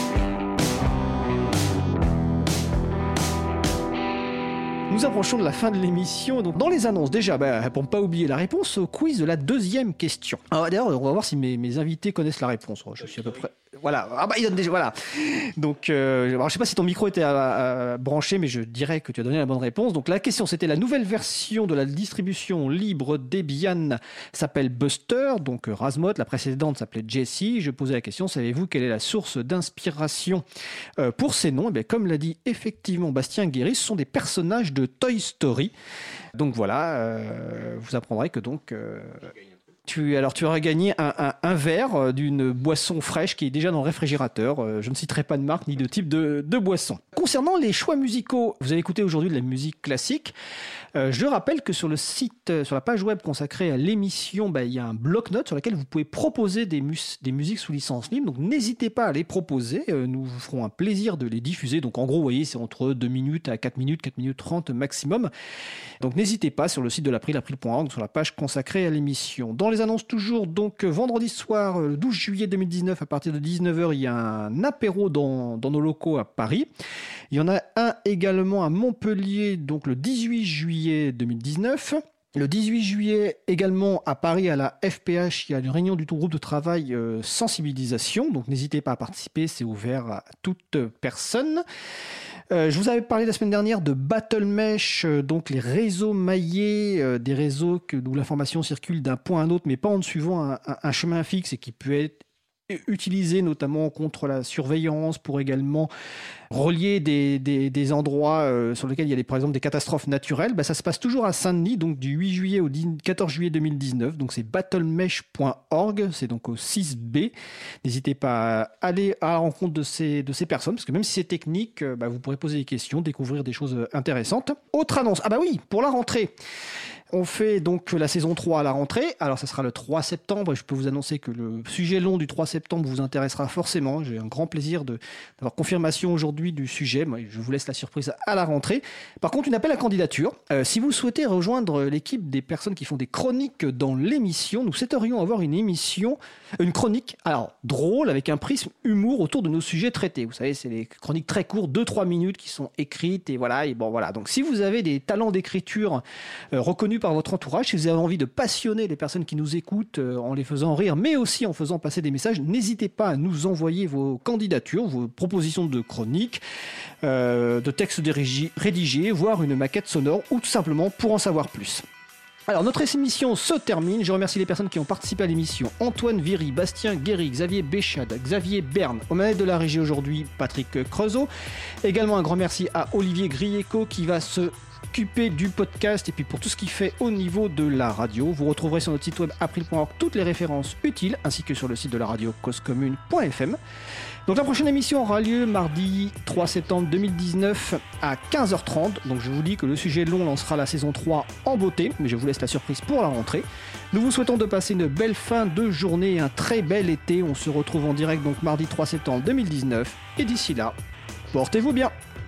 Nous approchons de la fin de l'émission. Donc, dans les annonces, déjà, bah, pour ne pas oublier la réponse au quiz de la deuxième question. Alors, d'ailleurs, on va voir si mes, mes invités connaissent la réponse. Je suis à peu près. Voilà. Ah bah, il donne déjà. Voilà. Donc, euh, alors, je ne sais pas si ton micro était à, à branché, mais je dirais que tu as donné la bonne réponse. Donc, la question, c'était la nouvelle version de la distribution libre Debian s'appelle Buster. Donc, Razmot. La précédente s'appelait Jessie. Je posais la question, savez-vous quelle est la source d'inspiration euh, pour ces noms ? Eh bien, comme l'a dit effectivement Bastien Guéry, ce sont des personnages de Toy Story. Donc voilà, euh, vous apprendrez que donc euh, tu, alors tu auras gagné un, un, un verre d'une boisson fraîche qui est déjà dans le réfrigérateur. Euh, je ne citerai pas de marque ni de type de, de boisson. Concernant les choix musicaux, vous avez écouté aujourd'hui de la musique classique. Euh, je rappelle que sur le site, sur la page web consacrée à l'émission, bah, il y a un bloc-notes sur lequel vous pouvez proposer des, mus- des musiques sous licence libre. Donc n'hésitez pas à les proposer. Euh, nous vous ferons un plaisir de les diffuser. Donc en gros, vous voyez, c'est entre deux minutes à quatre minutes, quatre minutes trente maximum. Donc n'hésitez pas sur le site de l'April, april point org, sur la page consacrée à l'émission. Dans les annonces toujours, donc vendredi soir, le douze juillet deux mille dix-neuf, à partir de dix-neuf heures, il y a un apéro dans, dans nos locaux à Paris. Il y en a un également à Montpellier, donc le dix-huit juillet deux mille dix-neuf. Le dix-huit juillet, également à Paris, à la F P H, il y a une réunion du tout groupe de travail euh, sensibilisation. Donc n'hésitez pas à participer, c'est ouvert à toute personne. Euh, je vous avais parlé la semaine dernière de Battle Mesh, euh, donc les réseaux maillés, euh, des réseaux que, où l'information circule d'un point à un autre, mais pas en suivant un, un, un chemin fixe et qui peut être utilisé notamment contre la surveillance, pour également relier des, des, des endroits euh, sur lesquels il y a des, par exemple des catastrophes naturelles. Bah, ça se passe toujours à Saint-Denis, donc du huit juillet au quatorze juillet deux mille dix-neuf. Donc c'est battlemesh point org, c'est donc au six B. N'hésitez pas à aller à la rencontre de ces, de ces personnes, parce que même si c'est technique, bah, vous pourrez poser des questions, découvrir des choses intéressantes. Autre annonce, ah bah oui, pour la rentrée. On fait donc la saison trois à la rentrée. Alors, ça sera le trois septembre. Et je peux vous annoncer que le sujet long du trois septembre vous intéressera forcément. J'ai un grand plaisir de, d'avoir confirmation aujourd'hui du sujet. Moi, je vous laisse la surprise à la rentrée. Par contre, une appel à candidature. Euh, si vous souhaitez rejoindre l'équipe des personnes qui font des chroniques dans l'émission, nous souhaiterions avoir une émission, une chronique, alors drôle, avec un prisme humour autour de nos sujets traités. Vous savez, c'est les chroniques très courtes, deux trois minutes, qui sont écrites. Et voilà. Et bon, voilà. Donc, si vous avez des talents d'écriture euh, reconnus par votre entourage, si vous avez envie de passionner les personnes qui nous écoutent euh, en les faisant rire, mais aussi en faisant passer des messages, n'hésitez pas à nous envoyer vos candidatures, vos propositions de chroniques, euh, de textes rédigés, voire une maquette sonore, ou tout simplement pour en savoir plus. Alors, notre émission se termine. Je remercie les personnes qui ont participé à l'émission. Antoine Viry, Bastien Guéry, Xavier Béchade, Xavier Berne. Aux manettes de la régie aujourd'hui, Patrick Creusot. Également un grand merci à Olivier Grieco qui va se occuper du podcast et puis pour tout ce qu'il fait au niveau de la radio. Vous retrouverez sur notre site web april point org toutes les références utiles, ainsi que sur le site de la radio cause commune point f m. Donc la prochaine émission aura lieu mardi trois septembre deux mille dix-neuf à quinze heures trente. Donc je vous dis que le sujet long lancera la saison trois en beauté, mais je vous laisse la surprise pour la rentrée. Nous vous souhaitons de passer une belle fin de journée et un très bel été. On se retrouve en direct donc mardi trois septembre deux mille dix-neuf. Et d'ici là, portez-vous bien.